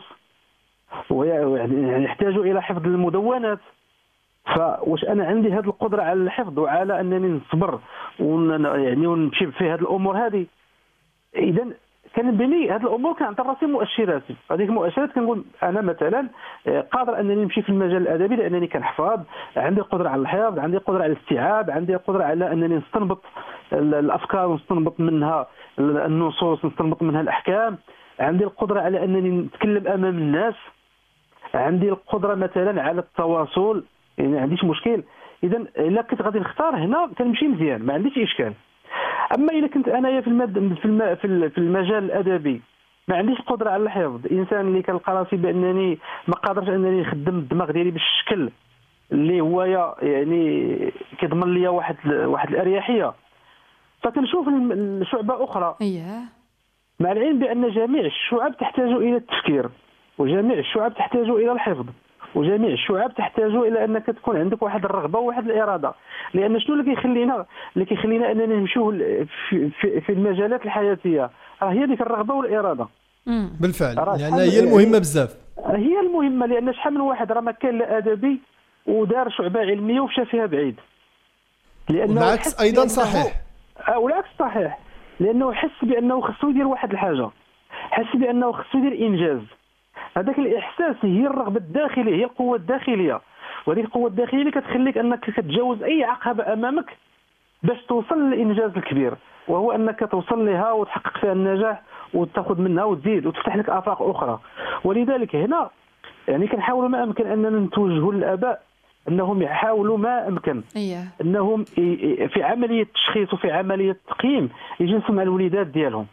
ويحتاج الى حفظ المدونات. فواش انا عندي هذه القدره على الحفظ وعلى انني نصبر يعني ونمشي في هذه الامور هذه؟ اذا كنبني هذه الامور، كنعطي راسي مؤشرات، هذيك المؤشرات كنقول انا مثلا قادر انني نمشي في المجال الادبي لانني كنحفظ، عندي القدره على الحفظ، عندي القدره على الاستيعاب، عندي القدره على انني نستنبط الافكار ونستنبط منها النصوص، نستنبط منها الاحكام، عندي القدره على انني نتكلم امام الناس، عندي القدره مثلا على التواصل، يعني ما عنديش مشكل. اذا الا كنت غادي نختار هنا كنمشي مزيان، ما عنديش اشكال. اما اذا كنت انايا في المجال الادبي ما عنديش قدره على الحفظ، انسان اللي كنلقى راسي بانني ما قادرش انني نخدم الدماغ ديالي بالشكل اللي هو يعني كيضمن لي واحد الاريحيه، فكنشوف الشعبه اخرى. مع العلم بان جميع الشعب تحتاج الى التفكير، وجميع الشعب تحتاج الى الحفظ، وجميع الشعب تحتاج الى انك تكون عندك واحد الرغبه وواحد الاراده. لان شنو اللي كيخلينا اننا نمشيو في المجالات الحياتيه هي ديك الرغبه والاراده. بالفعل، يعني هي المهمه بزاف، هي المهمه. لان شحال من واحد راه ما كان لا ادبي ودار شعبه علميه ومشى فيها بعيد، لانه والعكس ايضا صحيح، والعكس صحيح، لانه حس بانه خصو يدير واحد الحاجه، حس بانه خصو يدير انجاز. هذاك الاحساس هي الرغبه الداخليه، هي القوه الداخليه. وهذه القوه الداخليه اللي كتخليك انك كتجاوز اي عقبه امامك باش توصل للانجاز الكبير، وهو انك توصل لها وتحقق فيها النجاح وتاخذ منها وتزيد وتفتح لك افاق اخرى. ولذلك هنا يعني كنحاولوا ما امكن اننا نتوجهوا للاباء انهم يحاولوا ما امكن انهم في عمليه التشخيص وفي عمليه التقييم يجلسوا مع الوليدات ديالهم.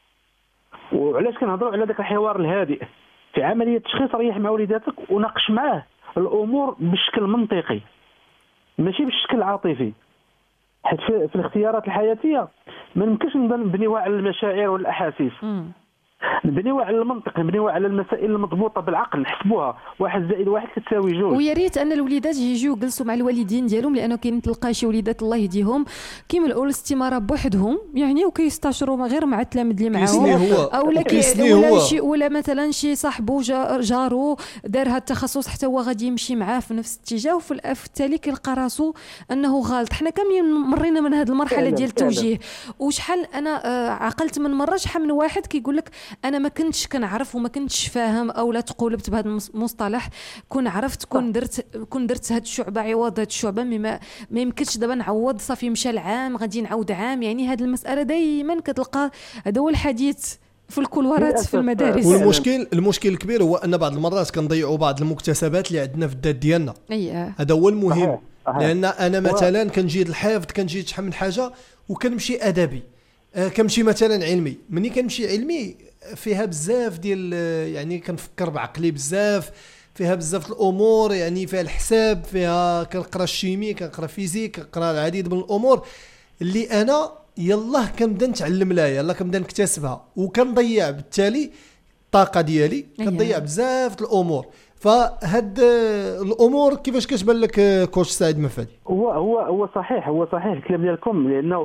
وعلاش كنهضروا على ذاك الحوار الهادئ في عمليه التشخيص؟ ريح مع وليداتك وناقش معاه الامور بشكل منطقي ماشي بشكل عاطفي، حيت في الاختيارات الحياتيه ما يمكنش نبنيوها على المشاعر والاحاسيس، نبنيوها على المنطق، نبنيوها على المسائل المضبوطه بالعقل، نحسبوها 1+1 كتساوي 2. ويا ريت ان الوليدات يجيو يجلسوا مع الوالدين ديالهم، لانه كاين تلقى شي وليدات الله يهديهم كيملؤوا الاستماره بوحدهم يعني وكيستشروا غير مع التلاميذ اللي معاهم ولا مثلا شي صاحبو جارو دار هذا التخصص حتى هو غادي يمشي معاه في نفس الاتجاه، وفي التالي كيلقى راسو انه غلط. حنا كاملين مرينا من هذه المرحله ديال التوجيه. وشحال انا عقلت من مره شحال من واحد كيقول لك انا ما كنتش كنعرف وما كنتش فاهم او لا تقولبت بهذا المصطلح، كون عرفت كون درت هاد الشعبه عوض هاد الشعبه، ما يمكنش دابا نعوض، صافي مشى العام غادي نعاود عام. يعني هاد المساله دائما كتلقى هذا هو الحديث في الكولوارات في المدارس. والمشكل الكبير هو ان بعض المرات كنضيعوا بعض المكتسبات اللي عندنا في الذات ديالنا. هذا هو المهم. لان انا مثلا كنجي الحفظ، كنجي شحال من حاجه وكنمشي ادبي، كنمشي مثلا علمي. مني كنمشي علمي فيها بزاف ديال يعني كنفكر بعقلي بزاف، فيها بزاف الامور، يعني فيها الحساب، فيها كنقرا الشيمي، كنقرا فيزيك، كنقرا العديد من الامور اللي انا يلا كنبدا نتعلم لها، يلا كنبدا نكتسبها، وكنضيع بالتالي الطاقه ديالي، كنضيع بزاف الامور. فهاد الامور كيفاش كتبان لك كوتش سعيد مفادي؟ هو صحيح الكلام ديالكم، لانه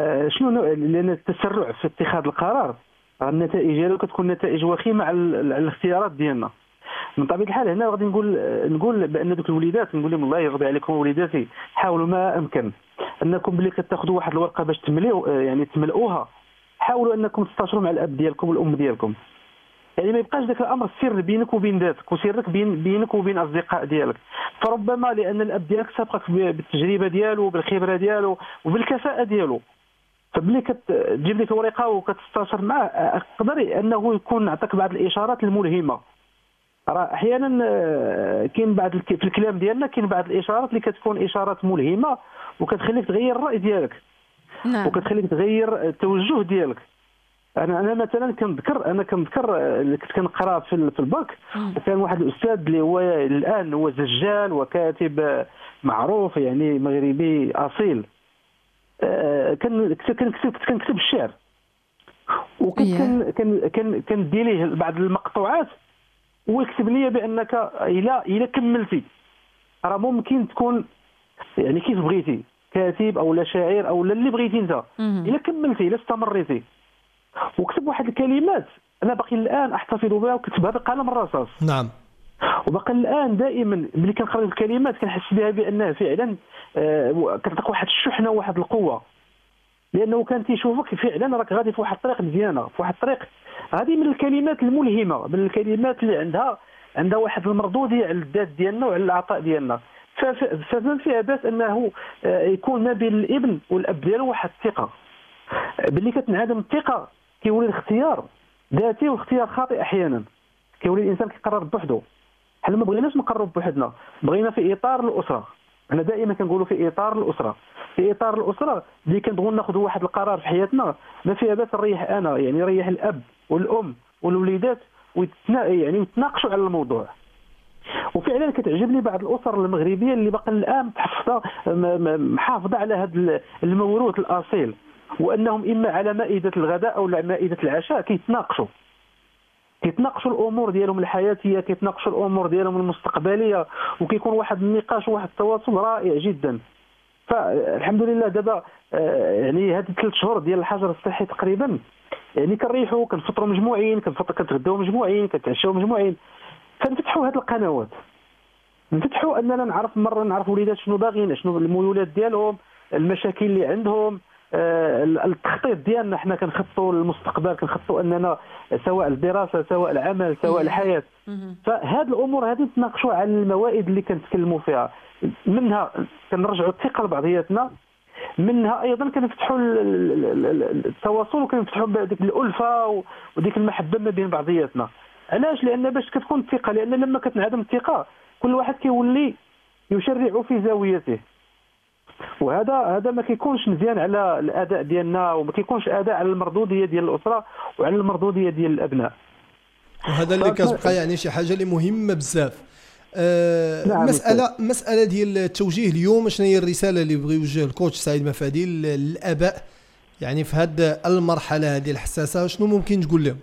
لان التسرع في اتخاذ القرار النتائج ديالو كتكون نتائج وخيمه على الاختيارات ديالنا. من طبيعه الحال هنا غادي نقول بان دوك الوليدات نقول لهم الله يرضي عليكم وليداتي، حاولوا ما امكن انكم ملي كتاخذوا واحد الورقه باش تملؤوها، حاولوا انكم تستشروا مع الاب ديالكم والام ديالكم. يعني ما يبقاش ذاك الامر سر بينك وبين ذاتك وسرك بينك وبين اصدقاء ديالك. فربما لان الاب ديالك سبقك بالتجربه ديالو وبالخبره ديالو وبالكفاءه ديالو، فبلي كتجيب لك ورقه وكتستشر معاه يقدر انه يكون عطاك بعض الاشارات الملهمه. راه احيانا كاين بعض في الكلام ديالنا كاين بعض الاشارات اللي كتكون اشارات ملهمه وكتخليك تغير الراي ديالك. نعم. وكتخليك تغير التوجه ديالك. انا مثلا كنذكر اللي كنت كنقرا في الباك، وكان واحد الاستاذ اللي هو الان هو زجال وكاتب معروف يعني مغربي اصيل، كنكتب الشعر، وكنت كندي ليه بعض المقطوعات ويكتب لي بانك الا كملتي راه ممكن تكون يعني كيف بغيتي كاتب او لا شاعر او لا اللي بغيتي انت، الا كملتي الا استمريتي. وكتب واحد الكلمات انا باقي الان احتفظ بها وكتبها بقلم الرصاص. نعم. وباقي الان دائما ملي كنقرا الكلمات كنحس بها بانها فعلا كتعطيك واحد الشحنه وواحد القوه، لانه كان تيشوفك فعلا راك غادي في واحد الطريق مزيانه، في واحد الطريق. هذه من الكلمات الملهمه، من الكلمات اللي عندها واحد المردوديه على الذات ديالنا وعلى العطاء ديالنا. فما فيها باس انه يكون ما بين الابن والاب ديالو واحد الثقه. باللي كتنعدم الثقه كيولي الاختيار ذاتي واختيار خاطئ. احيانا كيولي الانسان كيقرر بوحده. حنا ما بغيناش نقرب بوحدنا، بغينا في اطار الاسره. انا دائما كنقولوا في اطار الاسره، في اطار الاسره اللي كنبغوا ناخذ واحد القرار في حياتنا ما فيها باس نريح انا، يعني نريح الاب والام والوليدات ويتناقشوا على الموضوع. وفعلا كتعجبني بعض الاسر المغربيه اللي باقي الان محافظه على هذا الموروث الاصيل، وانهم اما على مائده الغداء او على مائده العشاء كيتناقشوا الامور ديالهم الحياتيه، كيتناقشوا الامور ديالهم المستقبليه، وكيكون واحد النقاش وواحد التواصل رائع جدا. فالحمد لله دابا يعني هذه 3 شهور ديال الحجر الصحي تقريبا يعني كنريحوا، كنفطروا مجموعين، كنتغداو مجموعين، كنتعشاو مجموعين. فنفتحوا هذه القنوات، نفتحوا اننا نعرف وليدات شنو باغيين، شنو الميولات ديالهم، المشاكل اللي عندهم، التخطيط ديالنا حنا كنخططوا للمستقبل، كنخططوا اننا سواء الدراسه سواء العمل سواء الحياه. فهاد الامور هذه تناقشوا على الموائد اللي كنتكلموا فيها، منها كنرجعوا الثقه لبعضياتنا، منها ايضا كنفتحوا التواصل وكنفتحوا ديك الالفه وديك المحبه ما بين بعضياتنا. علاش؟ لان باش كتكون الثقه، لان لما كتنعدم الثقه كل واحد كيولي يشرع في زاويته، وهذا ما كيكونش مزيان على الاداء ديالنا، وما كيكونش اداء على المردوديه ديال الاسره وعلى المردوديه ديال الابناء. وهذا اللي كتبقى يعني شي حاجه اللي مهمه بزاف. نعم. مساله ديال التوجيه اليوم، شنو هي الرساله اللي بغى يوجه الكوتش سعيد مفادي للاباء يعني في هذه المرحله هذه الحساسه؟ شنو ممكن تقول لهم؟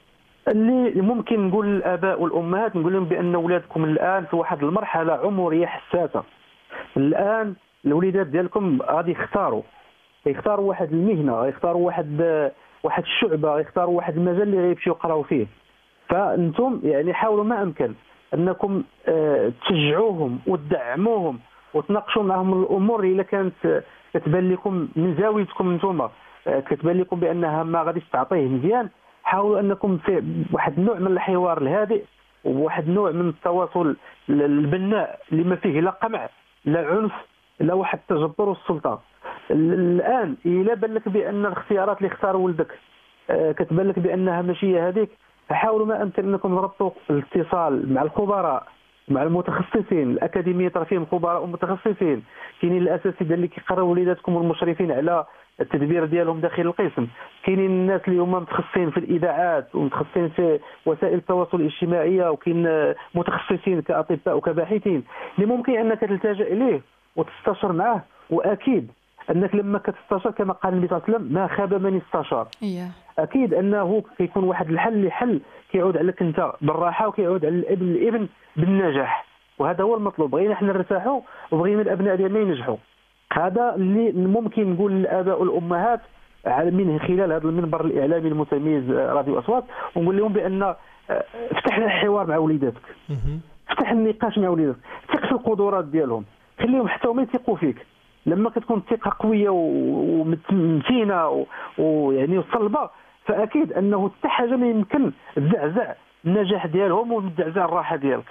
اللي ممكن نقول للاباء والامهات، نقول لهم بان اولادكم الان في واحد المرحله عمريه حساسه. الان الوليدات ديالكم غادي يختاروا واحد المهنه، يختاروا واحد الشعبه، يختاروا واحد المجال اللي غيمشيو يقراو فيه. فانتم يعني حاولوا ما امكن انكم تشجعوهم وتدعموهم وتناقشوا معهم الامور اللي كانت كتبان لكم من زاويتكم انتم كتبان لكم بانها ما غاديش تعطيه مزيان. حاولوا انكم في واحد النوع من الحوار الهادئ وواحد النوع من التواصل البناء اللي ما فيه لا قمع لا عنف لا واحد التجبر والسلطه. الان الا بان لك بان الاختيارات اللي اختار ولدك كتبان لك بانها ماشي هذيك، فحاولوا ما امكن انكم تربطوا الاتصال مع الخبراء مع المتخصصين. الاكاديميه ترى فيهم خبراء ومتخصصين، كاينين الاساتذه اللي كيقراو وليداتكم والمشرفين على التدبير ديالهم داخل القسم، كاينين الناس اللي هما متخصصين في الاذاعات ومتخصصين في وسائل التواصل الاجتماعي، وكاين متخصصين كاطباء وكباحثين اللي ممكن انك تلتجئ اليه وتستشر معه. واكيد انك لما كتستشر كما قال النبي صلى الله عليه وسلم ما خاب من استشار. اكيد انه كيكون واحد الحل اللي حل كيعود عليك انت بالراحه وكيعود على الابن بالنجاح، وهذا هو المطلوب. بغينا حنا نرتاحوا وبغينا الابناء ديالنا ينجحوا. هذا اللي ممكن نقول للاباء والامهات من خلال هذا المنبر الاعلامي المتميز راديو اصوات، ونقول لهم بان افتح الحوار مع وليداتك، افتح النقاش مع وليداتك، ثق في القدرات ديالهم، خليهم حتى هما يثقوا فيك. لما كتكون الثقه قويه ومتينه ويعني صلبه، فاكيد انه حتى حاجه ما يمكن تزعزع النجاح ديالهم وتزعزع الراحه ديالك.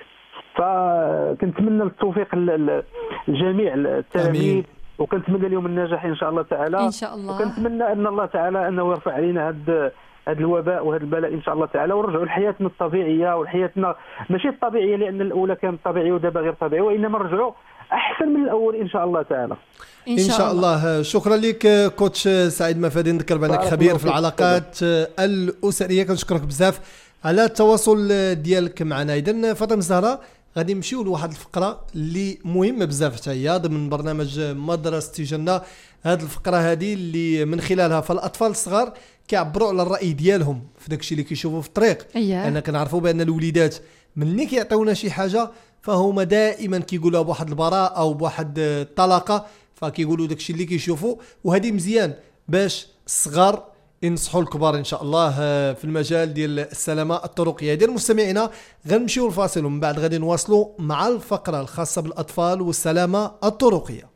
فكنتمنى التوفيق لجميع التلاميذ، وكنتمنى لهم النجاح ان شاء الله تعالى. ان شاء الله. وكنتمنى ان الله تعالى انه يرفع علينا هذا الوباء وهذا البلاء ان شاء الله تعالى، ونرجعوا لحياتنا الطبيعيه وحياتنا ماشي الطبيعيه لان الاولى كانت طبيعيه ودابا غير طبيعيه، وانما نرجعوا احسن من الاول ان شاء الله تعالى. ان شاء الله. شكرا لك كوتش سعيد مفادي، نذكر بانك خبير في العلاقات الاسريه. كنشكرك بزاف على التواصل ديالك معنا. اذا فاطمه الزهراء غادي نمشيو لواحد الفقره اللي مهمه بزاف حتى هي ضمن برنامج مدرسة جنة. هذه الفقره هذه اللي من خلالها فالاطفال الصغار كيعبروا على الراي ديالهم في داكشي اللي كيشوفوا في الطريق. انا كنعرفوا بان الوليدات ملي كيعطيونا شي حاجه فهما دائما كيقولوا بواحد البراءه او بواحد الطلاقه، فكيقولوا داكشي اللي كيشوفوا، وهذه مزيان باش الصغار ينصحوا الكبار ان شاء الله في المجال ديال السلامه الطرقيه. ديال مستمعينا غنمشيو الفاصل ومن بعد غادي نواصلوا مع الفقره الخاصه بالاطفال والسلامه الطرقيه.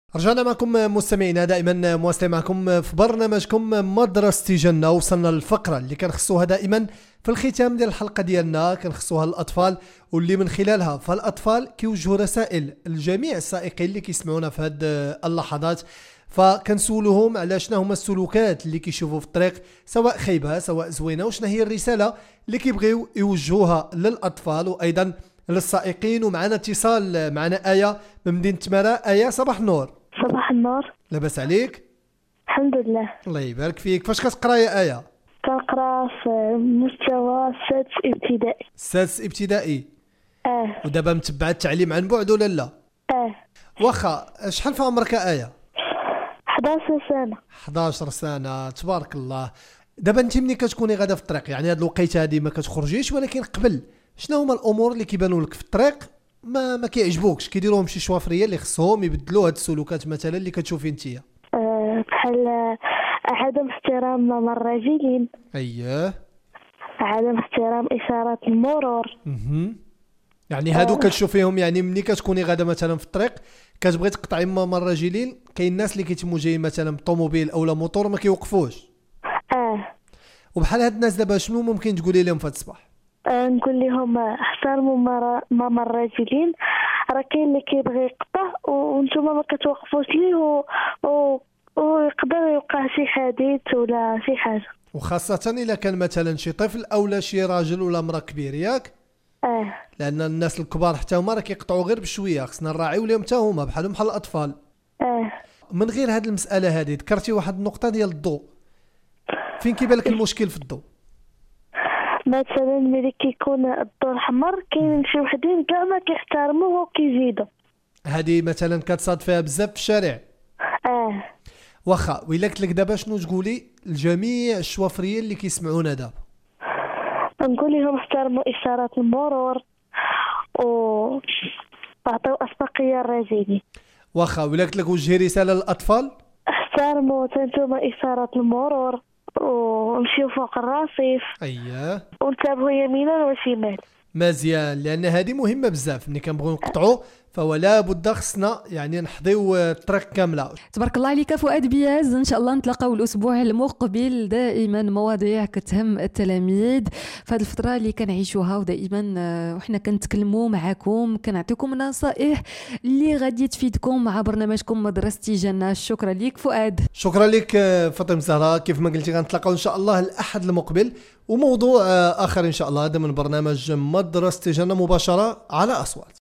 رجعنا معكم مستمعينا، دائما مواصلين معكم في برنامجكم مدرسة جنة. وصلنا للفقرة اللي كنخصوها دائما في الختام ديال الحلقة ديالنا، كنخصوها الأطفال، واللي من خلالها فالأطفال كيوجهوا رسائل لجميع السائقين اللي كيسمعونا في هذه اللحظات. فكنسولوهم على شنو هما السلوكات اللي كيشوفوا في الطريق، سواء خايبة سواء زوينة، وشنو هي الرسالة اللي كيبغيو يوجهوها للأطفال وأيضا للسائقين. ومعنا اتصال، معنا آية من مدينة تمارة. آية صباح النور. صباح النور. لاباس عليك؟ الحمد لله. الله يبارك فيك. فاش كتقرا يا آية؟ كنقرا في مستوى السادس ابتدائي. السادس ابتدائي. ودابا متبعة التعليم عن بعد ولا لا؟ واخا شحال في عمرك يا آية؟ 11 سنة. 11 سنة، تبارك الله. دابا انت ملي كتكوني غادا في الطريق، يعني هاد الوقيته هادي ما كتخرجيش، ولكن قبل شنو هما الامور اللي كيبانوا لك في الطريق ما كيعجبوكش، كيديروهم شي شوافريه اللي خصهم يبدلوا هاد السلوكات مثلا اللي كتشوفي انتيا؟ بحال عدم احترام الراجلين. اييه. عدم احترام اشارات المرور. يعني هادو كتشوفيهم، يعني ملي كتكوني غادا مثلا في الطريق كتبغي تقطعي مع الراجلين، كاين الناس اللي كيتموا جايين مثلا بطوموبيل اولا موطور ما كيوقفوش. وبحال هاد الناس دابا شنو ممكن تقولي لهم في هاد الصباح؟ نقول لهم احترموا ماما الراجلين، راه كاين اللي كيبغي يقطع وانتم ما كتوقفوش ليه ويقدر يوقع شي حادث ولا شي حاجه. وخاصه الا كان مثلا شي طفل اولا شي راجل ولا امراه كبير، ياك؟ لان الناس الكبار حتى هما راه كيقطعوا غير بشويه، خصنا نراعيو لهم حتى هما بحال الاطفال. من غير هاد المساله هذه ذكرتي واحد النقطه ديال الضوء، فين كيبان لك المشكل في الضوء؟ مثلا ملي كيكون الضوء احمر كاين شي وحدين كاع ما كيحترموه وكيزيدوا. هذه مثلا كتصادفها بزاف في الشارع. واخا وإلا قلت لك دابا شنو تقولي لجميع الشوافريين اللي كيسمعونا دابا؟ نقول لهم احترموا اشارات المرور وعطيو اسبقيه الراجلين. واخا وإلا قلت لك وجهي رساله للاطفال؟ احترموا تنتوما اشارات المرور ومشيو فوق الرصيف. اييه. وانتبهوا يمينا وشمال. مزيان، لان هذه مهمه بزاف. ملي كنبغيو نقطعوا فولا بد خصنا يعني نحضيو الطريق كامله. تبارك الله عليك فؤاد بياز. ان شاء الله نتلاقاو الاسبوع المقبل. دائما مواضيع كتهم التلاميذ في هذه الفتره اللي كنعيشوها، ودائما وحنا كنتكلموا معكم كنعطيكم نصائح اللي غادي تفيدكم مع برنامجكم مدرسة جنة. شكرا لك فؤاد. شكرا لك فاطمه زهراء. كيف ما قلتي غنتلاقاو ان شاء الله الاحد المقبل وموضوع اخر ان شاء الله. هذا من برنامج مدرسة جنة مباشره على اصوات.